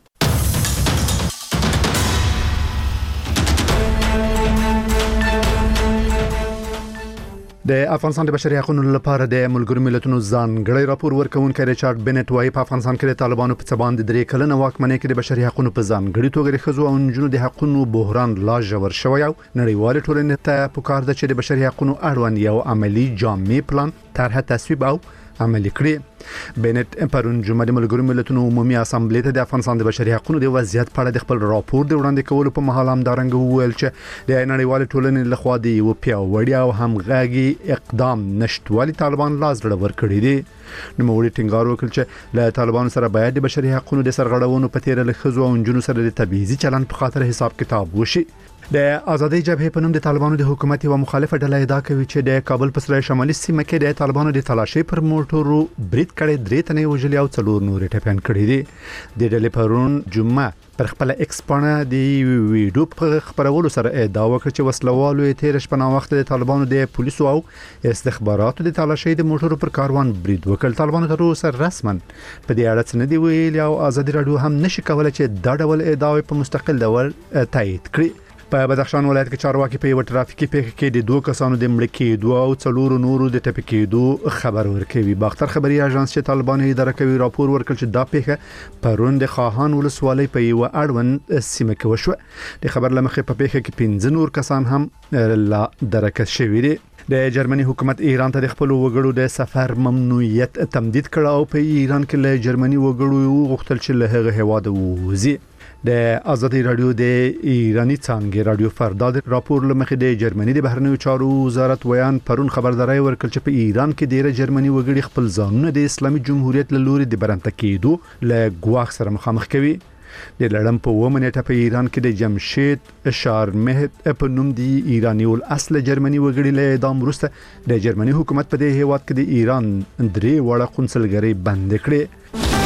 د افغانستان د بشري حقوقو لپاره د ملګرو ملتونو ځانګړی راپور ورکوونکی ریچارډ بنټ وايي په افغانستان کې د طالبانو په څبان د 3 کلنه واکمنۍ کې د بشري حقوقو په ځانګړي توګه د ښځو او نجونو د حقوقو بحران لا ژور شوی او نړیوال ټولنې ته پکار ده چې د بشري حقوقو اړوند یو عملی جامع پلان طرح تصویب او عملي کړي. بنټ پرون جمعه د ملګرو ملتونو عمومي اسامبلې ته د افغانستان د بشري حقوقو د وضعیت په اړه د خپل راپور د وړاندې کولو په مهال هم دارنګ وویل چې د نړیوال ټولنې لخوا د یو پیاوړي او همغږي اقدام نشټوالي طالبان لاس ډډ کړی دي. نو موږ ټینګار وکړ چې له طالبانو سره باید د بشري حقوقو د سرغړونو په تیر له خزو او جنونو سره د تبعیضي چلند په خاطر حساب کتاب وشي. د آزادۍ جبهې په نوم د طالبانو د حکومت او مخالفه ډله ادعا کوي چې د کابل په سره شمالي سیمه کې د طالبانو د تلاشي پر موټرو برید کړي 3 تنې وژلي او 4 نور ټپيان کړي دي. د ډلې پرون جمعه پر خپل ایکس باندې د ویډیو په خبرولو سره ادعا وکړه چې وسلوالو تیر شپه وخت د طالبانو د پولیسو او استخباراتو د تلاشي د موټرو پر کاروان برید وکړ. طالبانو تر اوسه رسما په دې اړه څه نه دی ویلي او آزادي رادیو هم نشي کولای چې دا ډول ادعاوې په مستقل ډول تایید کړي. په بدخشان ولایت کې چارواکي په یو ټرافیکي پیښه کې د 2 کسانو د مړ کېدو او 4 نورو د ټپي کېدو خبر ورکوي. باختر خبري اژانس چې طالبانو اداره کوي راپور ورکړ چې دا پیښه پرون د خاهان ولسوالۍ په یو اړوند سیمه کې وشوه. د خبر لمخې په پیښه کې 15 نور کسان هم لا درکه شوي دي. د جرمني حکومت ایران ته د خپل وګړو د سفر ممنوعیت تمدید کړ او په ایران کې له جرمني وګړو غوښتل چې له هغه هواده ووځي. د آزادي رادیو د ایرانی څنګه رادیو فرداد راپور لمخې د جرمني د بهرنیو چارو وزارت ویان پرون خبرداري ورکړ چې په ایران کې ډیره جرمني وګړي خپل ځانونه د اسلامي جمهوریت له لوري د برنته کېدو له ګواښ سره مخامخ کوي. د لړم په ومنټه په ایران کې د جمشید شارمهت په نوم دی ایرانی ول اصل جرمني وګړي له اعدام وروسته د جرمني حکومت په دې هیواد کې د ایران 3 وړه قونسلګري بند کړې.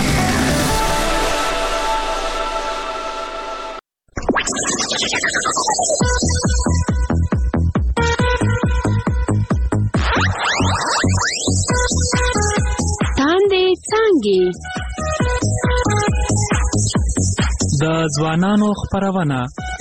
د ځوانانو خبرونه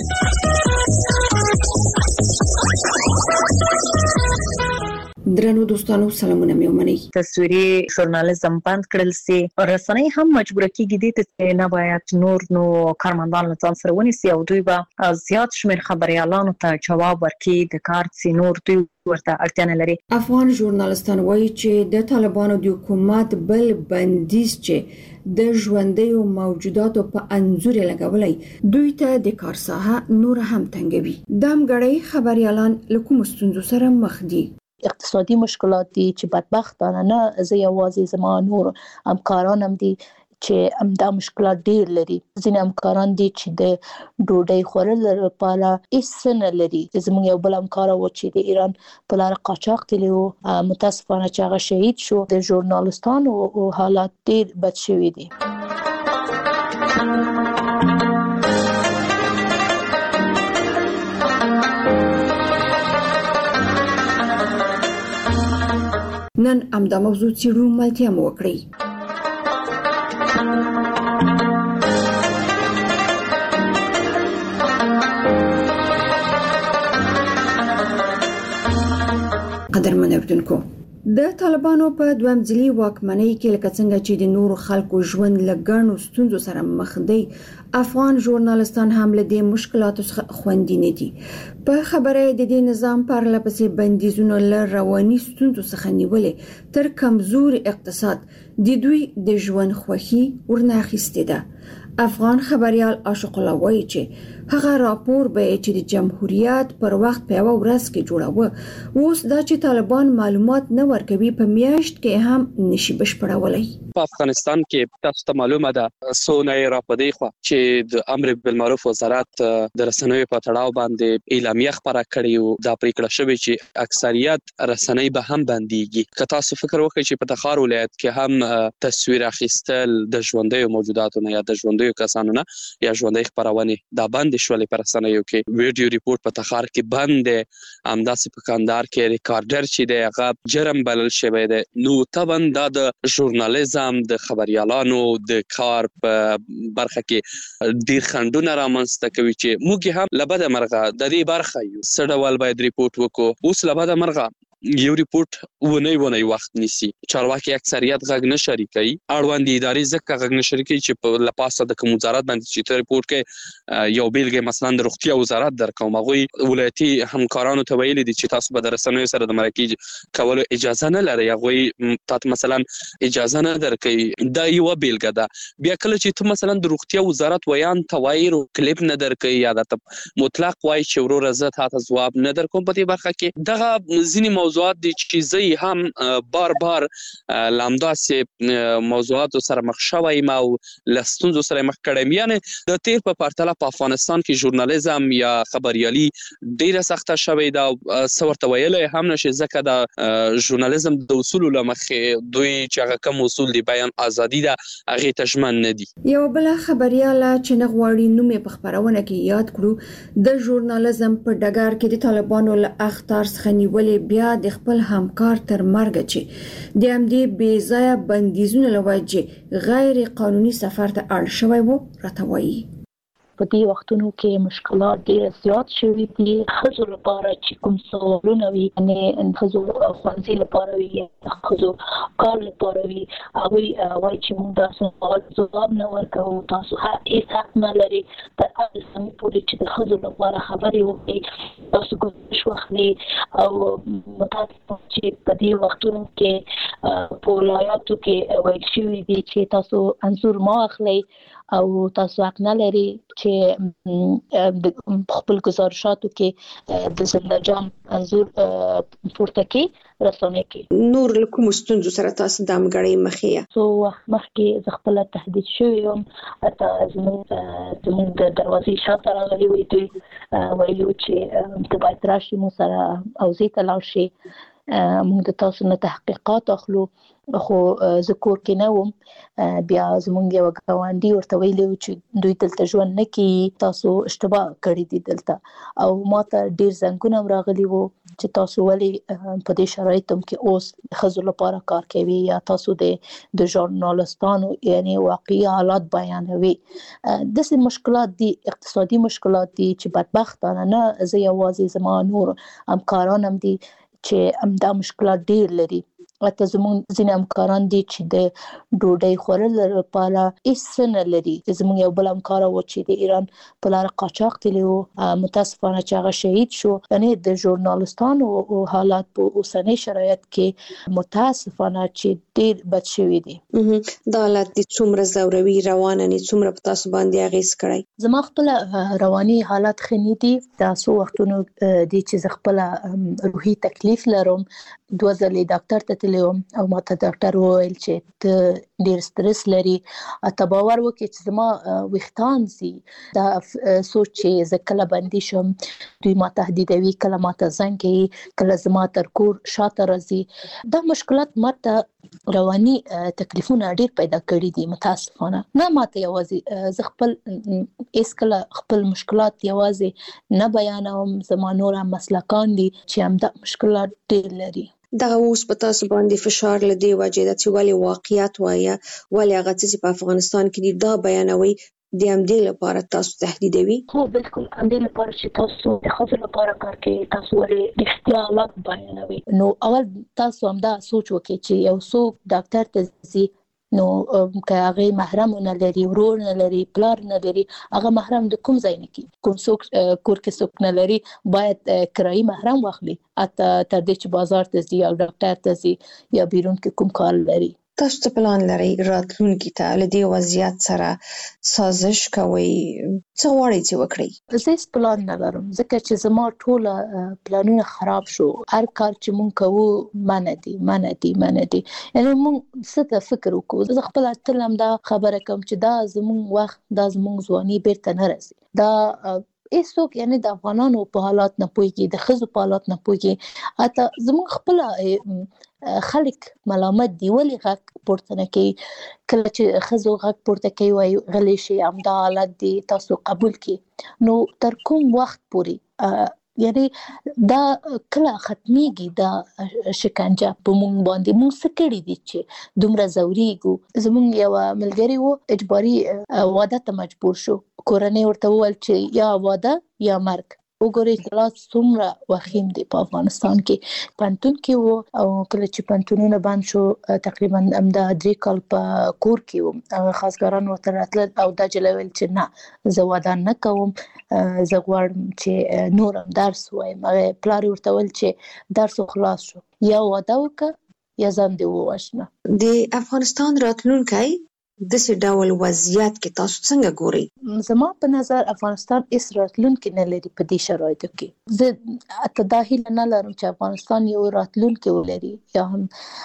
درنو دوستانو سلامونه مې ومني. تصویري ژورنالیزم بند کړل سي او رسنۍ هم مجبور کیږي چې نه باید نور نو کارمندان له ځان سره ونیسي او دوی به زیات شمېر خبريالانو ته جواب ورکړي د کار سينور دوی ورته اړتیا نه لري. افغان ژورنالستان وایي چې د طالبانو د حکومت بل بندیز چې د ژوندۍ موجوداتو په انزور لګولای دوی ته د کار ساحه نور هم تنګوي. دام غړي خبريالان له کوم ستونزو سره مخ دي. اقتصادي مشکلات دي چې بدبختانه نه زه یوازې زما نور همکاران هم دي چې همدا مشکلات ډیر لري. ځینې همکاران دي چې د ډوډۍ خورلو لپاره هیڅ نه لري. زموږ یو بل همکار و چې د ایران په لار قاچاق تللی و، متاسفانه چې هغه شهید شو. د ژورنالستانو حالات ډیر بد شوي دي. نن امدا موضوع چیرو ملتیا مو وکړي. قدرمن اوریدونکو د طالبانو په دویم ځلي واکمنۍ کې لکه څنګه چې د نورو خلکو ژوند لګڼو ستونزو سره مخ دی، افغان ژورنالستان هم له دې مشکلاتو څخه خوندي نه دي. په خبره د دې نظام پرله پسې بندیزونو له رواني ستونزو څخه نیولې تر کمزوري اقتصاد د دوی د ژوند خوښي ورناخیستې ده. افغان خبريال عاشق الله وایي چې هغه راپور به چې د جمهوریت پر وخت په یو ورځ کې جوړاوه، اوس دا چې طالبان معلومات نه ورکوي په میاشت کې هم نشي بشپړولای. په افغانستان کې تاسو ته معلومه ده سونه راپدې خو چې د امر بالمعروف وزارت د رسنیو په تړاو باندې اعلامیه خبره کړې او دا پریکړه شوې چې اکثریت رسنۍ به هم بنديږي. که تاسو فکر وکړئ چې په تخار ولایت کې هم تصویر اخیستل د ژوندۍ موجوداتو نه یا د ژوندۍ کسانو نه یا ژوندۍ خبرونه دا بند شولې پر رسنیو کې ویډیو ریپورت په تخار کې بند همداسې په کندهار کې ریکارډر چې د هغه جرم بلل شوی دی. نو طبعا دا د ژورنالیزم د خبريالانو د کار په برخه کې ډیر خندونه رامنځته کوي چې موږ هم لبده مرغه د دې برخه یو سړول باید ریپورت وکړو. اوس لبده مرغه یو ریپورت ونه وخت نیسی، چارواکي اکثریت غږ نه شریکي، اړوند ادارې ځکه غږ نه شریکي چې په لپاسه د کوم وزارت باندې چې ریپورت کې یو بیلګه مثلا د روغتیا وزارت درکوم، هغه ولایتي همکارانو ته ویل دي چې تاسو به د رسنیو سره د مرکه کولو اجازه نه لرئ، هغه تاسو مثلا اجازه نه درکې. دا یو بیلګه ده. بیا کله چې ته مثلا د روغتیا وزارت ویان توایرو کلیپ نه درکې یا د مطلق وای چې ورور زه تاسو جواب نه درکوم، په دې برخه کې دغه ځینی موضوعات دي چې زه هم بار لامداسې موضوعات سره مخ شوم او لستونزو سره مخ کړم. یعنی د تیر په پرتله په افغانستان کې ژورنالیزم یا خبريالي ډیره سخته شوې ده. څورته ویلې هم نشي ځکه د ژورنالیزم د اصول لمخې دوی چې هغه کوم اصول دی بیان ازادي ده هغه تشمن نه دي. یو بل خبرياله چې نه غواړي نومې په خبرونه کې یاد کړو، د ژورنالیزم په ډګر کې د طالبانو له اخطار څخه نیولې بیا د خپل همکار تر مرګ چې د همدې بې ځایه بندیزونو له وجې غیر قانوني سفر ته اړ شوی وو راته وایي. په دې وختونو کې مشکلات ډېر زیات شوي دي. ښځو لپاره چې کوم سوالونه وي، یعنې ښځو ښوونځي لپاره وي یا ښځو کار لپاره وي، هغوی وایي چې موږ دا سوال ځواب نه ورکوو، تاسو هیڅ حق نه لرئ تر هغه سمې پورې چې د ښځو لپاره خبرې وکړئ، تاسو ګزارش واخلئ. او متاسفانه چې په دې وختونو کې په ولایاتو کې ویل شوي دي چې تاسو انځور مه اخلئ او تاسو حق نه لرئ چې د خپل گزارشاتو کې د زندجام انځور پورته کې رسونه کې. نور کوم ستونزو سره تاسو د امګړې مخې سو مخکې ز خپل تهدید شوی یم، اته زموږ د دروازې شاته راغلي وي، دوی ویلو چې ته باید راشي مو سره او زه ته لاړ شي، موږ د تاسو نه تحقیقات اخلو. خو زه کور کې نه وم، بیا زموږ یو ګاونډي ورته ویلو چې دوی دلته ژوند نه کوي، تاسو اشتباه کړی دي دلته. او ماته ډیر زنګونه راغلي وو چې تاسو ولې په دې شرایطو کې اوس ښځو لپاره کار کوي یا تاسو د ژورنالستانو یعنی واقعي حالات بیانوي. داسې مشکلات دي، اقتصادي مشکلات دي چې بدبختانه نه زه یوازې زما نور همکاران هم دي چې همدا مشکلات ډیر لري. اته زموږ ځینې همکاران دي چې د ډوډۍ خوړلو لپاره هیڅ نه لري. زموږ یو بل همکار و چې د ایران په لار قاچاق تللی و، متاسفانه چې هغه شهید شو. یعنی د ژورنالستانو حالات په اوسنۍ شرایط کې متاسفانه چې ډیر بد شوي دي. دا حالت دي څومره زوروي روانه نه څومره په تاسو باندې اغیز کړی؟ زما خپل رواني حالت خني دي. تاسو وختونو دي چې ز خپل روحي تکلیف لرم، 2 ځلې ډاکټر ته تلم او ماته ډاکټر وویل چې ته ډیر سټرس لري. اته باور وکړي چې زما وختان زی دا سوچ چې ز کله باندې شم، دوی ما تهدیدوي، کله ماته زنګ کوي، کله زما تر کور شاته راځي. دا مشکلات ماته رواني تکلیفونه ډیر پیدا کړی دي. متاسفانه نه ماته یوازې ز خپل اس کله خپل مشکلات یوازې نه بیانوم، زما نور مسلکان دي چې هم دا مشکلات ډیر لري. دغه اوس په تاسو باندې فشار لدی وجه د چې ولې واقعیت وایا ولې هغه چې په افغانستان کې دا بیانوي د همدې لپاره تاسو تهدیدوي؟ خو بالکل همدې لپاره چې تاسو د خپل لپاره کار کوي، تاسو ولې رښتیا حالات بیانوي. نو اول تاسو هم دا سوچ وکړئ چې یو څوک ډاکټر ته ځي نو که هغه محرم نه لري، ورور نه لري، پلار نه لري، هغه محرم د کوم ځای نه کی، کوم څوک کور کې څوک نه لري باید کرایي محرم واخلي اته تر دې چې بازار ته ځي او ډاکټر ته ځي یا بیرون کې کوم کار لري. تاسو ته پلان لري راتلونکي ته له دې وضعیت سره سازش کوي، څه غواړئ چې وکړئ؟ زه هیڅ پلان نه لرم ځکه چې زما ټول پلانونه خراب شو. هر کار چې مونږ کوو منع دي یعنی مونږ څه ته فکر وکړو. زه خپل تل هم دا خبره کوم چې دا زمونږ وخت، دا زمونږ ځواني بیرته نه راځي. دا ایسوک یعنی د افغانانو په حالات نه پوهیږي، د ښځو په حالات نه پوهیږي، حتی زمونږ خپل خلک ملامت دی ولې غږ پورته نه کوي. کله چې ښځو غږ پورته کوي وایي غلی شي، همدا حالت دی، تاسو قبول کړئ. نو تر کوم وخت پورې یعنی دا کله ختمیږي دا شکنجه په مونږ باندې؟ مونږ څه کړي دي چې دومره ځورېږو؟ زمونږ یو ملګری و اجباري واده ته مجبور شو، کورنۍ ورته وویل چې یا واده یا مرګ. وګورئ اطلاعات څومره وخیم دي په افغانستان کې. پنتون کې و او کله چې پنتونونه بند شو تقریبا همدا 3 کال په کور کې و، خاصګران ورته راتلل او دا جلوي ویل چې نه زه واده نه کوم، زه غواړم چې نورم درس وایم. پلار ورته ویل چې درس خلاص شو، یا واده وکړه یا ځان دې ووژنه. د افغانستان راتلونکی داسې ډول وضعیت کې تاسو څنګه ګورئ؟ زما په نظر افغانستان هیڅ راتلونکی نه لري په دې شرایطو کې. زه اته دا هیله نه لرم چې افغانستان یو راتلونکی ولري، یا هم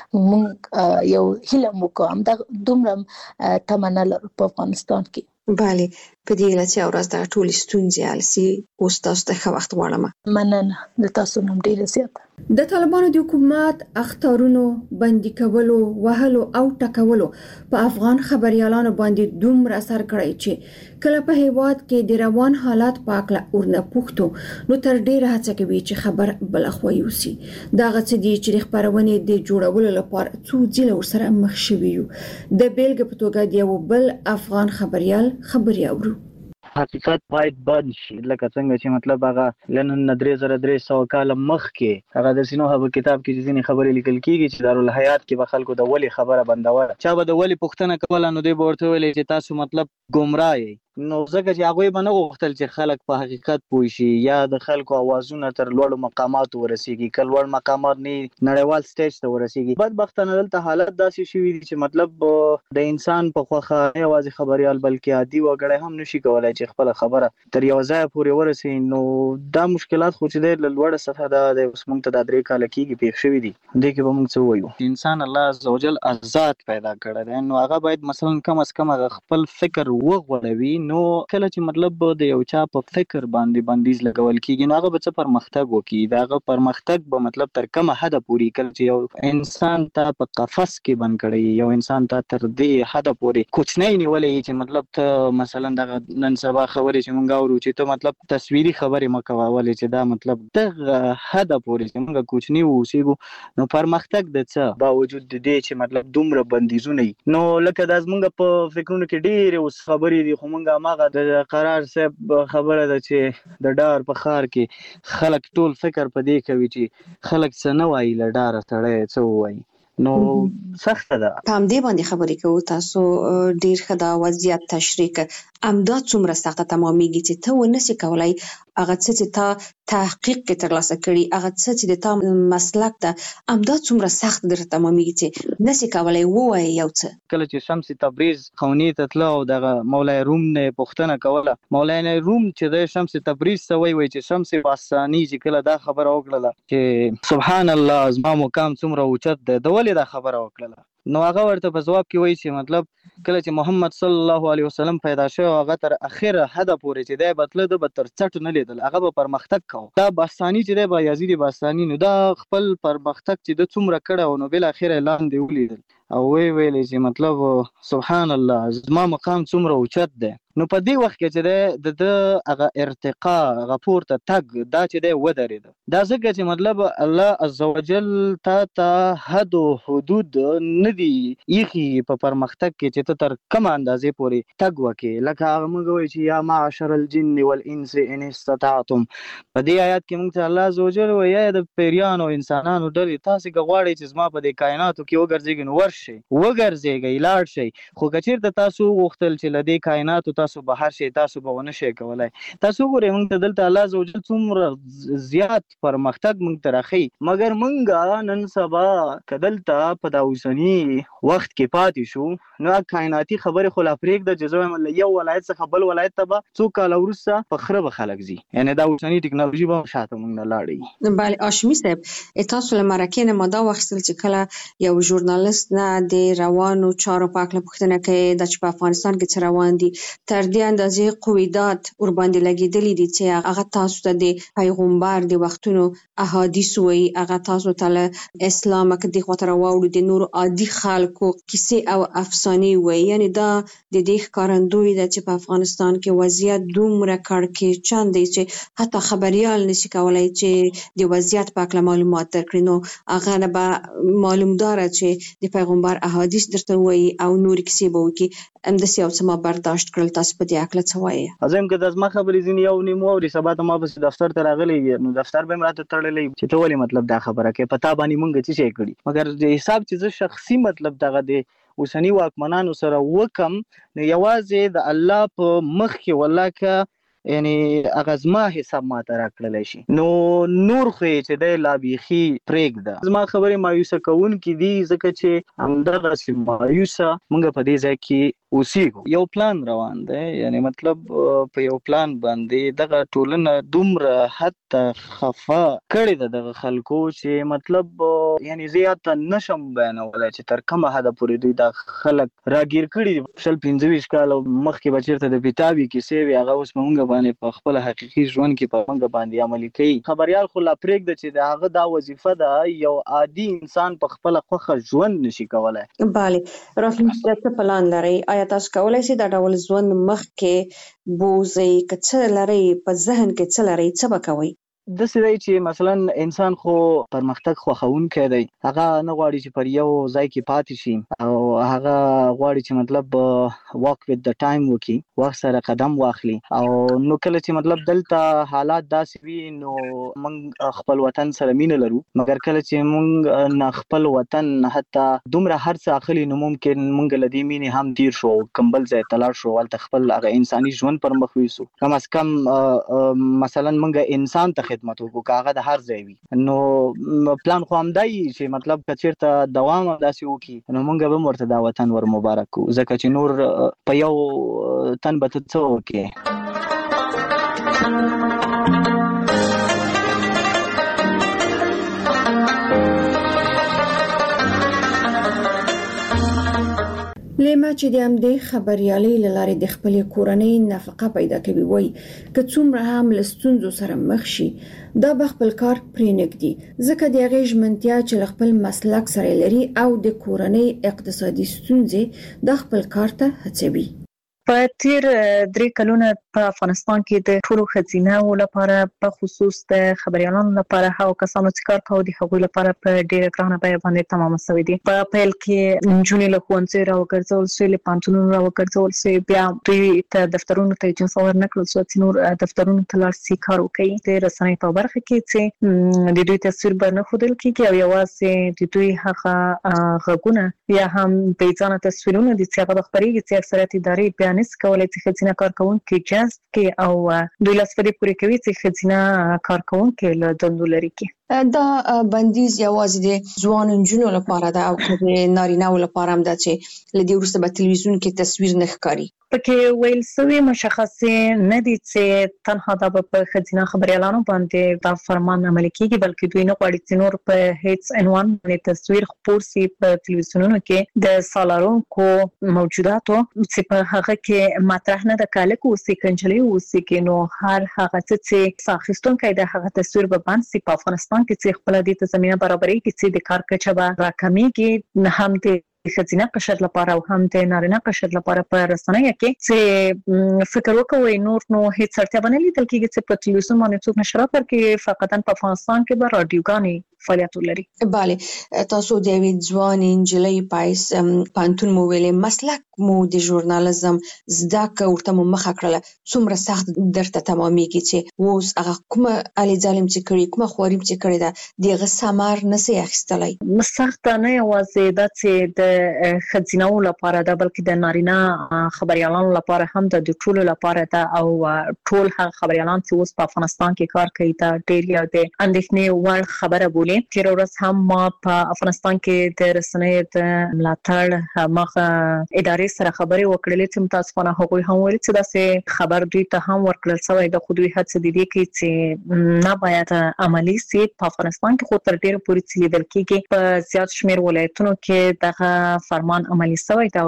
موږ یو هیله وکړو، همدا دومره تمه نه لرو په افغانستان کې. بله، په دې هیله چې ورځ دغه ټولې ستونزې حل سي. اوس تاسو ته ښه وخت غواړم. مننه، د تاسو نوم ډېره زیاته. د طالبانو د حکومت اخطارونو، بندي کولو، وهلو او ټکولو په افغان خبريالانو باندې دومره اثر کړی چې کله په هیواد کې د روان حالات په اړه ورنه پوښتو نو تر ډیره هڅه کوي چې خبر بلخوي وسی. دا غڅ دي چې د خبرونې د جوړولو لپاره څو ځله ورسره مخ شوي یو. د بیلګې په توګه د یو بل افغان خبريال خبري اورو. حقیقت باید بند شي، لکه څنګه چې مطلب هغه لنن 3300 کال مخکې هغه د سینو هغه کتاب کې ځینې خبرې لیکل کیږي چې دارالحیات کې به خلکو د ولی خبره بندوله، چا به د ولی پوښتنه کوله نو دوی به ورته ویل چې تاسو مطلب ګمراه یې. نو ځکه چې هغوی به نه غوښتل چې خلک په حقیقت پوه شي یا د خلکو اوازونه تر لوړو مقاماتو ورسیږي، که لوړ مقامات نه نړیوال سټیج ته ورسیږي. بدبختانه دلته حالت داسې شوي دي چې مطلب د انسان په خوښه نه یوازې خبریال بلکې عادي وګړی هم نشي کولی چې خپله خبره تر یو ځایه پورې ورسوي. نو دا مشکلات خو چې دی له لوړه سطحه دا دی، اوس موږ ته دا 3 کاله کېږي پېښ شوي دي. دې کې به موږ څه ووایو؟ انسان الله عزوجل آزاد پیدا کړی دی، نو هغه باید مثلا کم از کم هغه خپل فکر وغوړوي. نو کله چې مطلب د یو چا په فکر باندې بندیز لګول کیږي نو هغه به څه پرمختګ وکړي. دا هغه پرمختګ به مطلب تر کومه حد پورې کله چې یو انسان ته په قفس کې بند کړي، یو انسان ته تر دې حد پورې کوچنی نیولې چې مطلب ته مثلا د نن سبا خبرې چې مونږ اورو چې ته مطلب تصویري خبرې مکوه، ولې چې دا مطلب دغه حد پورې چې مونږ کوچنی اوسېږو نو پرمختګ د څه باوجود د دې چې مطلب دومره بندیزونه نو لکه دا زمونږ په فکرونو کې ډېرې اوس خبرې دي، خو مونږ هماغه د قرار صاحب خبره ده چې د ډار په ښار کې خلک ټول فکر په دې کوي چې خلک څه نه وایي، له ډاره سړی څه ووایي. نو سخته ده. په همدې باندې خبرې کوو. تاسو ډېر ښه دا وضعیت تشریح کړ. همدا څومره سخته تمامېږي چې ته ونسې کولی هغه څه چې تا تحقیق کې ترلاسه کړي، هغه څه چې د تا مسلک ده، همدا څومره سخت درته تمامېږي چې نسې کولی ووایې یو څه. کله چې شمس تبریز خونې ته تله او دغه مولای روم نه پوښتنه کوله، مولای روم چې د شمس تبریز څه وایي چې شمس باستاني چې کله دا خبره وکړله چې سبحان الله زما مقام څومره اوچت دی، د ولې دا خبره وکړله؟ نو هغه ورته په ځواب کې وایي چې مطلب کله چې محمد صلی الله علیه وسلم پیدا شو هغه تر اخره حد پورې چې دی بتله ده به تر څټ نه لیدل، هغه به پرمختګ کوو. دا باستاني چې دی بایزید باستاني نو دا خپل پرمختګ چې د څومره کړی نو بالاخره لاندې ولیدل او ویلې چې مطلب سبحان الله زما مقام څومره اوچت دی. نو په دې وخت کې چې د هغه ارتقا غفور ته تګ دا چې د ودرېد دا ځکه چې مطلب الله عزوجل ته حد او حدود ندي یخي په پرمختګ کې چې تر کوم اندازې پورې تګ وکي لکه هغه موږ وایي چې یا معاشر الجن والانس ان استطعتم په دې آیات کې موږ ته الله عزوجل وایي د پیریانو انسانانو ډلې تاسو غواړئ چې زما په دې کائناتو کې وګرځئ نو ورشئ وګرځئ لاړ شئ خو کچیرته تاسو غوښتل چې لدې کائناتو تاسو بهر شئ تاسو به ونه شئ کولای تاسو ګورئ موږ ته دلته الله عزوجل څومره زیات پرمختګ موږ ته راخی مګر موږ نن سبا کدلته په دا اوسنی وخت کې پاتې شو نو کائناتي خبره خو لا پرېږده چې زه وایم یو ولایت څخه بل ولایت ته به څو کاله وروسته په خره به خلک ځي یعنی دا اوسنی ټکنالوژي به شاته موږ نه لاړی. بله هاشمي صاحب تاسو له مرکې نه ما دا واخیستل چې کله یو ژورنالیست نه د روانو چارو په اړه پوښتنه کوي د چې په افغانستان کې څه روان دي تر دې اندازې قویدات ور باندې لګېدلي دي چې هغه تاسو ته د پیغمبر د وختونو احادیث وایي هغه تاسو ته له اسلام کې د خاطر واوړو د نور عادي خلکو کیسې او افسانې وایي یعنی دا د دې ښکارندوی ده چې په افغانستان کې وضعیت دومره کړکېچن دی چې حتی خبریال نشي کولای چې د وضعیت په اړه معلومات درکړي نو هغه نه به معلومدار چې د پیغمبر احادیث درته وایي او نور کیسې به وکړي همداسې یو څه ما برداشت کړل تاسو په دې اړه څه وایي ازم که د ما خبرې ځینې یو نیم اوري سبا ته ما بس دفتر ته راغلی نو دفتر به مراته تړلې چې ته ولې مطلب دا خبره کې پتا باندې مونږ څه شي کړی مګر د حساب چې شخصي مطلب دغه دی اوسنی واکمنانو سره وکم نو یوازې د الله په مخ کې والله که یعنی اغزما حساب ما ته راکړل شي نو نور خو چې د لابيخي پرېږده زما خبره مایوسه کوون کې دي ځکه چې همدغه چې مایوسه مونږ په دې ځای کې اوسېږو یو پلان روان دی یعنی مطلب په یو پلان باندې دغه ټولنه دومره حتی خفه کړې ده دغه خلکو چې مطلب یعنی زیات نشم بیانولای چې تر کومه حد پورې دوی د خلک راګیر کړي شل 25 کال مخکې بچرته د کتابي کې سیوی هغه اوس مونږ باندې په خپل حقيقي ژوند کې په مونږ باندې عملي کوي خبريال خو لا پرېږده چې د هغه دا وظیفه ده یو عادي انسان په خپل خوخه ژوند نشي کولای. bale راتلونکي څه پلان لري آیا تاسو کولای شئ دا ډول ژوند مخکې بوزي کڅ لري په ذهن کې څه لري څه وکوي د سړي چې مثلا انسان خو پرمختګ خوښون دی هغه نه غواړي چې پر یو ځای کې پاتې شي او هغه غواړي چې مطلب واک وذ د ټایم وکي وخت سره قدم واخلي او نو کله چې مطلب دلته حالات داسې وي نو موږ خپل وطن سره مینه لرو مګر کله چې موږ نه خپل وطن حتی دومره هر څه اخلي نو ممکن موږ لدی مینه هم دیر شو کمبل ځای تلاړ شو ولته خپل هغه انساني ژوند پر مخ ویسو کم از کم مثلا موږ انسان ته خدمت وکړو کاغه د هر ځای وي نو پلان خو هم دی چې مطلب کچیرته دوام داسې وکي نو مونږ به ورته دا وطن ور مبارک کو ځکه چې نور په یو تن به څه وکي لیما چې د همدې خبريالۍ لاره د خپل کورنۍ نفقه پیدا کوي وای که څومره هم لستونزو سره مخ شي دا خپل کار پرې نګدي ځکه د هغه ژمنتیا چې خپل مسلک سره لري او د کورنۍ اقتصادي ستونزې د خپل کار ته هڅوي په تیر 3 کلونه په افغانستان کې د ټولو خزینه لپاره په خصوص د خبريالانو لپاره هغه کسانو چې کار کوي د هغوی لپاره په ډیره ګرانه بیه باندې تمام شوی دي په پیل کې نجونې له ښوونځي راوګرځول شوې له پانتونونو راوګرځول شوې بیا دوی ته دفترونو ته اجازه ورنکړل شو چې نور دفترونو ته لاړ شي کار وکړي د رسنۍ په برخه کې چې د دوی تصویر به نه ښودل کېږي او یوازې د دوی هغه غږونه یا هم بیځانه تصویرونه دي چې هغه خبرېږي چې اکثریت ادارې بیا نس کولای چې خزینه کارکونکو جذب کې او دوی لاس پرې پوری کوي چې خزینه کارکونکو له دندو لري کې دا بندیز یوازې د ځوان نجونو لپاره ده او د نارینه‌و لپاره هم ده چې لدی ورسته په تلویزیون کې تصویر نه ښکاري پکې ویل سوي مشخصه نه دي چې تنها دا په خزینه خبريالانو باندې دا فرمان عملي کیږي بلکې دوی نه غواړي چې نور په هیڅ عنوان باندې تصویر خپور سي په تلویزیونونو کې د سالارونکو موجوداتو چې په هغه کې مطرح نه د کالکو سي کنجلي او سي کې نو هر هغه چې ساخستون کې د هغه تصویر به باندې سي په افغانستان کې چې خپل د زمينه برابرۍ کې چې د کار کچه به راکميږي نه هم د خزینه قشر لپاره او هم د نارینه قشر لپاره په رسنیو کې چې فکر وکوي نور نو هیڅ اړتیا باندې لیدل کېږي چې په ټلویزیون باندې څوک نشرات ورکړي فقط په افغانستان کې به رادیوګانې فعالیت لري. بله تاسو د یوې ځوان انجلۍ پایس پانتون مو ویلې مسلک مو د ژورنالیزم زده ورته مو مخه کړله څومره سخت درته تمامېږي چې اوس هغه کومه علي ظالم چې کړي کومه خواریم چې کړي ده دغه ثمر نسي اخیستلای سخت نه یوازې د چې د خزینو لپاره ده بلکې د نارینه خبريالانو لپاره هم د ټولو لپاره ده او ټول هغه خبريالان چې اوس په افغانستان کې کار کوي دا ډېر یو د اندېښنې وړ خبره بولي. تیر ورځ هم ما په افغانستان کې د رسنیو د ملاتړ مخه ادارې سره خبرې وکړلې چې متاسفانه هغوی هم ویل چې داسې خبر دوی ته هم ورکړل شوی د خو دوی هڅه دي چې نه باید عملی سي په افغانستان کې خو تر ډیره پورې چې لیدل کېږي په زیات شمیر ولایتونو کې دغه فرمان عملی شوی دا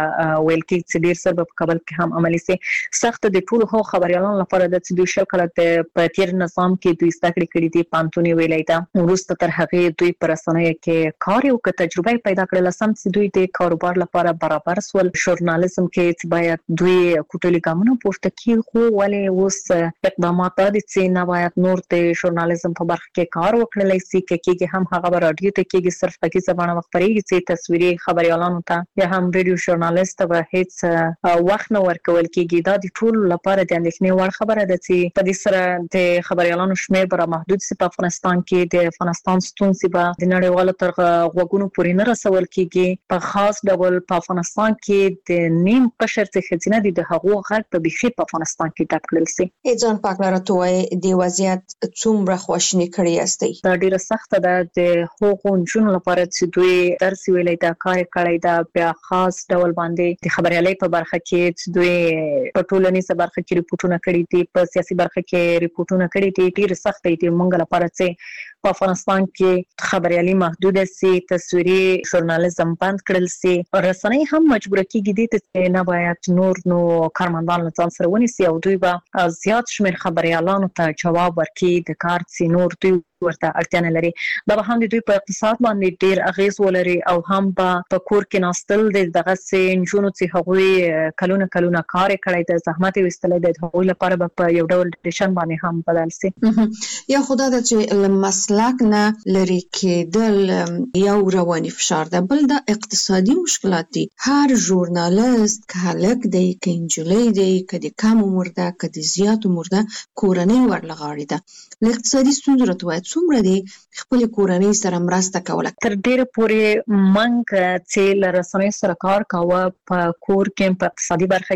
ویل کېږي چې ډیر سره په کابل کې هم عملی سي. سخت د ټولو هغو خبريالانو لپاره د چې دوی شل کله په تیر نظام کې دوی زده کړې کړې دي پانتونی ویلای دا وروسته تر هغه دوی پر رسنیو کې کار او تجربه پیدا کړل سم چې دوی د کاروبار لپاره برابر سول ژورنالیزم کې چې باید دوی کوټلي ګامونه پورته کړي خو ولې اوس اقدامات دي چې نه باید نور د ژورنالیزم په برخه کې کار وکړلای شي کې هم هغه رادیو ته کېږي صرف پکې زبانه خبري چې تصویري خبريالانو ته یا هم ویډیو ژورنالیست به هیڅ وخت نه ورکول کېږي دا د ټول لپاره د اندېښنې وړ خبره ده چې په دې سره د خبريالانو شمیر بر محدود سي په افغانستان کې د افغانستان ستونزې به د نړیوالو تر غوږونو پورې نه رسول کېږي په خاص ډول په افغانستان کې د نیم قشر څخه خزینه دي د هغو غږ په بخي په افغانستان کې ټاپ کړل سي. ځان پاک لرته د وضعیت څومره خواشنی کړی استي دا ډیره سخته ده د هغو جنونو لپاره چې دوی درس ویلای دا کار کړی دا بیا خاص ډول باندې د خبريالۍ په برخه کې دوی په ټولنیزه برخه کې ریپورتونه کړي دي په سیاسي برخه کې ریپورتونه کړي دي ډیره سخته دي موږ لپاره چې په افغانستان کې خبريالي محدوده سي تصویري ژورنالیزم بند کړل سي رسنۍ هم مجبور کیږي چې نه باید نو کارمندان له ځان سره ونیسي او دوی به زیات شمېر خبريالانو ته جواب ورکړي د کار چې نور دوی ورته اړتیا نه لري دا به هم د دوی په اقتصاد باندې ډیر اغیز ولري او هم په کور کې ناستل دغه سنجونو چې هغوی کلونه کار کوي د زحمت وستلې د هغوی لپاره په یو ډول ډیشن باندې هم بدل سي یا خدای د چې مسلک نه لري کېدل یو رواني فشار ده بل د اقتصادي مشکلات دي هر ژورنالیست کهلک دی کینجلې دی کدي کم عمر ده کدي زیات عمر ده کورنۍ ورلغاړي ده اقتصادي ستونزې راځي څومره دي خپل کورنۍ سره مرسته کوله تر ډیره پورې منګ چې لرسنۍ سره کار کاوه په کور کې په اقتصادي برخه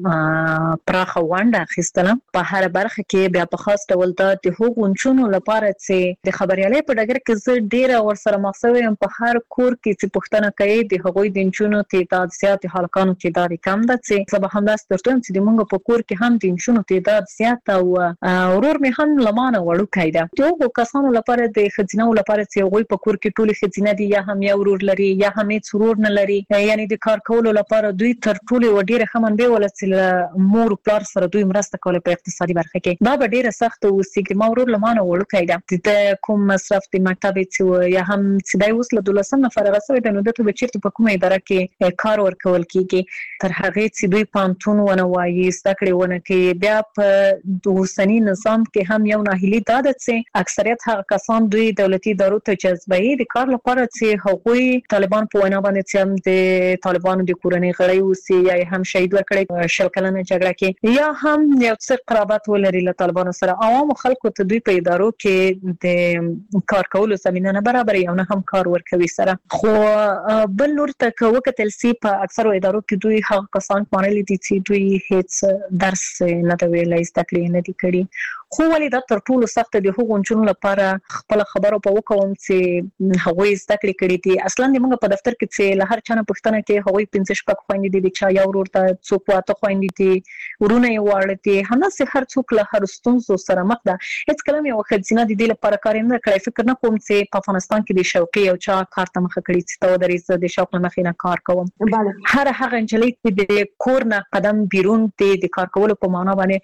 کې پراخه ونډه اخیستله په هر برخه کې بیا په خاص ډول د هغو چونو لپاره چې د خبريالۍ په ډګر کې زه ډیره ورسره مخسوي په هر کور کې چې پښتنه کوي د هغوی د چونو تعداد زیات حالکانو تعداد کم ده چې سبا هم داس ترته چې د مونږ په کور کې هم د چونو تعداد زیات او ورور می هم لمانه وړو کیده ته کسانو لپاره د خزینه لپاره چې وګړي په کور کې ټولي خزینه دي یا هم یو ورور لري یا هم هیڅ ورور نه لري یعنی د کار کولو لپاره دوی تر ټولي وډیره خمن به ولڅ مور پلار سره دوی مرسته کوله په اقتصادي برخه کې دا به ډیره سخت او سیګ ما ورور لمانه وړو کیده د کوم مصرف د مکتب چې یا هم چې دای وسله دولسم نفر رسوي د نو دته به چیرته په کومه اداره کې کار ورکول کیږي تر هغه چې دوی پانتون ونه وایي ستکړې ونه کې بیا په اوسنی نظام کې هم یو ناهیلي ده چې اکثریت هغه کسان دوی دولتي ادارو ته جذبوي د کار لپاره چې هغوی طالبان په وینا باندې چې هم د طالبانو د کورنۍ غړي اوسي یا هم شهید ورکړي شل کلنه جګړه کې یا هم یو څه قرابت ولري له طالبانو سره عوام خلکو ته دوی په ادارو کې د کار کولو زمينه نه برابرې او نه هم کار ورکوي سره خو بل نور ته وکتل سي په اکثر ادارو کې دوی هغه کسان مانلي دي چې دوی هیڅ درس نه دی ویلای ستکلې نه دي کړی خو ولې دا تر ټولو سخت دی هغو چونو لپاره خپل خبرو په وکوم چې هغوی ستکلې کړي دي اصلا موږ په دفتر کې چې له هر چانه پښتنه کې هغوی 15 شپږ خويندې دي چې یو ورور ته څوک واته خويندې دي ورونه یې واړه دي همداسې هر څوک له هر ستونزو سره مخ ده هیڅ کلم یو خزینه دي لپاره کار نه کوي فکر نه کوم چې په افغانستان کې د شوقي او چا کار ته مخ کړي چې تو درې د شوق نه مخینه کار کوم هر هغه انجلۍ چې د کور نه قدم بیرون دي د کار کولو په معنا باندې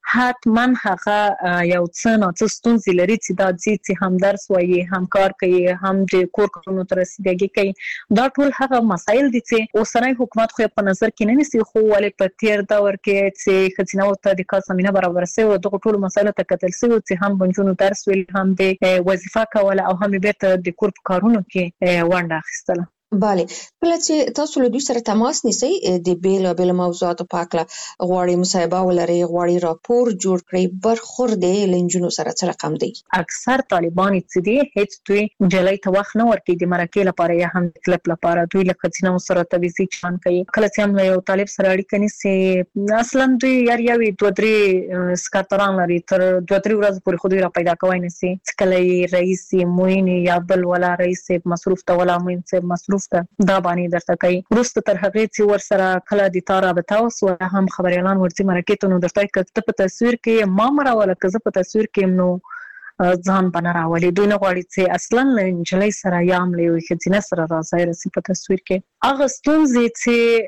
حتما هغه یو څه نه څه ستونزې لري چې دا چې هم درس وایي هم کار کوي هم د کور کارونو ته رسیدګي کوي دا ټول هغه مسایل دي چې اوسنی حکومت خو په نظر کې نه نیسي خو ولې په تیر دور کې چې ښځینه ته د کار زمینه برابر شوه او دغه ټول مسایل ته کتل شوی چې هم بنجونو درس ویل هم د وظیفه کوله او هم بیرته د کور کارونو کې ونډه اخیستله. بله کله چې تاسو له دوی سره تماس نیسئ د بیل موضوعاتو په اړه غواړي مصاحبه ولري غواړي راپور جوړ کړئ برخورد د لنجونو سره څه رقم دی؟ اکثر طالبان چې دي هیڅ دوی جلای ته وخت نه ورکړي د مرکې لپاره یا هم د کلپ لپاره دوی له ښځینه سره تویزي چان کوي کله چې هم یو طالب سره اړیکه نیسي اصلا دوی یاري دوه درې سکرټران لري تر دوه درې ورځې پورې خو دوی را پیدا کوي نسی کله رئیس موین یا بل ولا رئیس مصروف ته ولا موین مصروف دا باندې درته کوي وروسته تر هغه چې ور سره کله د تاره به تاسو هم خبر اعلان ورته مرکې ته نو درته کته په تصویر کې ما مراوله کزه په تصویر کې نو ځان بنراولي دوی نه غواړي چې اصلا انجلۍ سره یا عملي خځینه سره راځي رسې په تصویر کې هغه ستونزې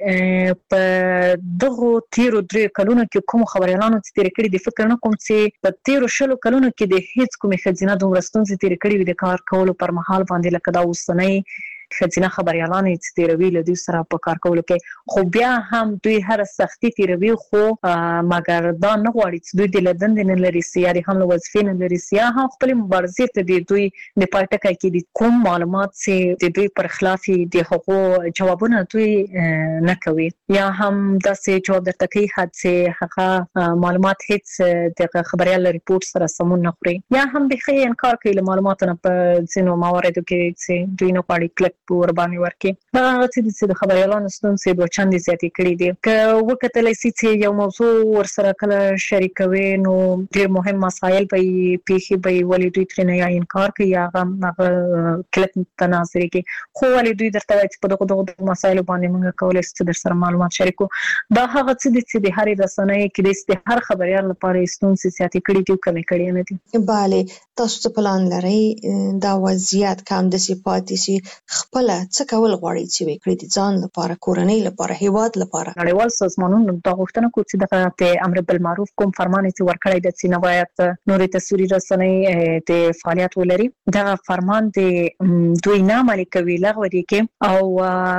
چې په دغه تیرو درې کلونو کې کوم خبر اعلان چې تیر کړی د فکر نه کوم چې په تیرو شلو کلونو کې د هیڅ کوم خځینه دومره ستونزې تیر کړی وي د کار کولو پر مهال باندې لکه دا اوسنۍ خځینه خبر اعلان چې تیروي له دوی سره په کار کولو کې خو بیا هم دوی هر سختي تیروي خو مګر دا نه غواړي چې دوی د لدن نه لري سیاري هم وظیفې نه لري سیا هم خپل مبارزې ته د دوی د پټکای کې د کوم معلومات چې د دوی پر خلاف د حقوق جوابونه دوی نه کوي یا هم داسې جواب درته کوي چې هغه معلومات هیڅ د خبريال ریپورت سره سمون نه خوري یا هم به خې انکار کوي له معلوماتونو په ځینو مواردو کې چې دوی نه غواړي کلک ور باندې ورکي دا چې د خبر اعلان ستونزې دوه چندې زیاتې کړې دي که وکتلای شي چې یو موضوع ور سره کله شریکوي نو ډېر مهم مسایل به پیښي به ولې دوی ترې نه یا انکار کوي یا هغه کلک تناظر کې خو ولې دوی درته وایي چې په دغه مسایلو باندې موږ کولای شو در سره معلومات شریکو دا هغه چې د هرې رسنۍ کې د هر خبريال لپاره ستونزې زیاتې کړې دي کمې کړې نه دي. bale تاسو څه پلان لرئ دا وضعیت کم د صفاتي سي خپل څه کول غواړي چې وکړي د ځان لپاره کورنۍ لپاره هیواد لپاره نړیوال سازمانونو دا غوښتنه کوي چې د امر بالمعروف کوم فرمان چې ورکړی د چې نوایت نوري تصویري رسنۍ د فعالیت ولري دا فرمان د دوی نه عملي کوي لغوه دي کې او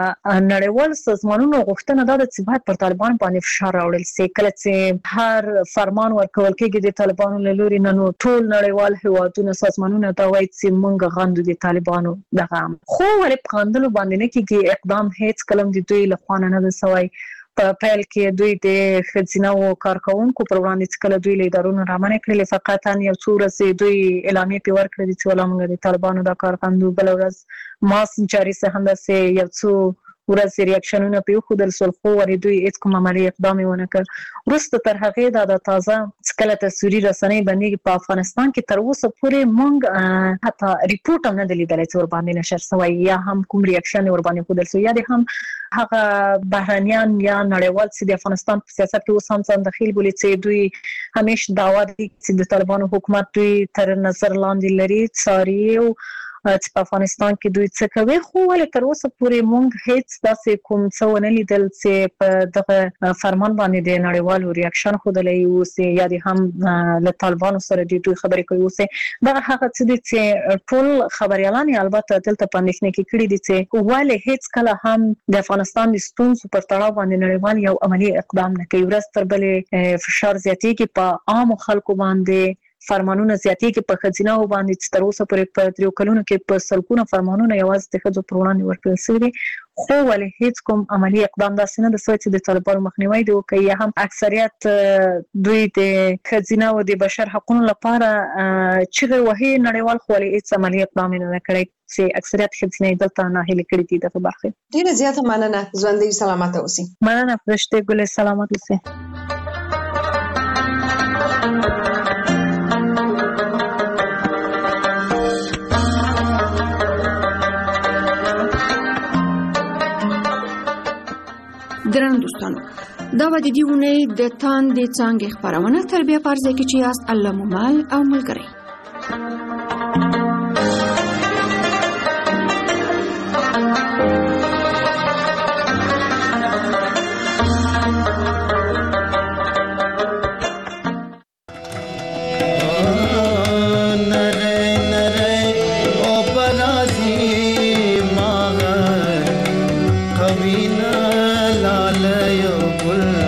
نړیوال سازمانونو غوښتنه دا چې باید پر طالبان باندې فشار راوړل شي کله چې هر فرمان ورکول کېږي د طالبانو له لوري نو ټول نړیوال هیوادونو سازمانونو دا وایي چې موږ غندو د طالبانو دغه خو ولې غندلو باندې نه کېږي اقدام هیڅ کلم د دوی له خوا نه ده سوی په پیل کې دوی د ښځینه کارکونکو پر وړاندې چې کله دوی له ادارونو رامنې کړلې فقط یو څو ورځې دوی اعلامیه پې ورکړې چې ولا موږ د طالبانو دا کار غندو بله ورځ ماس جاري څه همداسې یو څو ورځې ریاکشنونه په ښودل شول خو ورې دوی هیڅ کوم عملي اقدام ونه کړ وروسته تر هغې د تازه کله تصویري رسنۍ باندې په افغانستان کې تر اوسه پورې موږ حتی ریپورت هم نه دی لیدلی چې ور باندې نشر شوی یا هم کوم ریاکشن ور باندې ښودل شوی یا د هم هغه بهرنیان یا نړیوال چې د افغانستان په سیاست کې اوس هم ځان دخیل بولي چې دوی همیشه دعوا دي چې د طالبانو حکومت دوی تر نظر لاندې لري څاري او چې په افغانستان کې دوی څه کوي خو ولې تر اوسه پورې موږ هیڅ داسې کوم څه ونه لیدل چې په دغه فرمان باندې د نړیوالو ریاکشن ښودلی اوسي یا د هم له طالبانو سره د دوی خبرې کوي اوسي دغه هغه څه دي چې ټول خبريالان البته دلته په اندېښنه کې کړي دي چې ولې هیڅ کله هم د افغانستان د ستونزو پر تړاو باندې نړیوال یو عملی اقدام نه کوي ورځ تر بلې فشار زیاتېږي په عامو خلکو باندې فرمانونه زیاتېږي په ښځینه‌و باندې چې تر اوسه پورې په 3 کلونو کې په سلګونو فرمانونه یوازې د ښځو پر وړاندې ورکړل شوي دي خو ولې هیڅ کوم عملی اقدام داسې نه ده شوی چې د طالبانو مخنیوی دې وکړي یا هم اکثریت دوی د ښځینه‌و د بشر حقونو لپاره چغې وهي نړیوال خو ولې هیڅ عملی اقدام یې نه کړی چې اکثریت ښځینه دلته ناهیلې کړي دي دغه برخې. ډیره زیاته مننه ژوندۍ سلامت اوسئ. مننه فرشته ګل سلامت اوسئ. درنو دوستانو دا به د دې اونۍ د تاندې څانګې خپرونه تر بیا په ځای کې چې یاست الله مو مل او ملګری. लाल यो गुल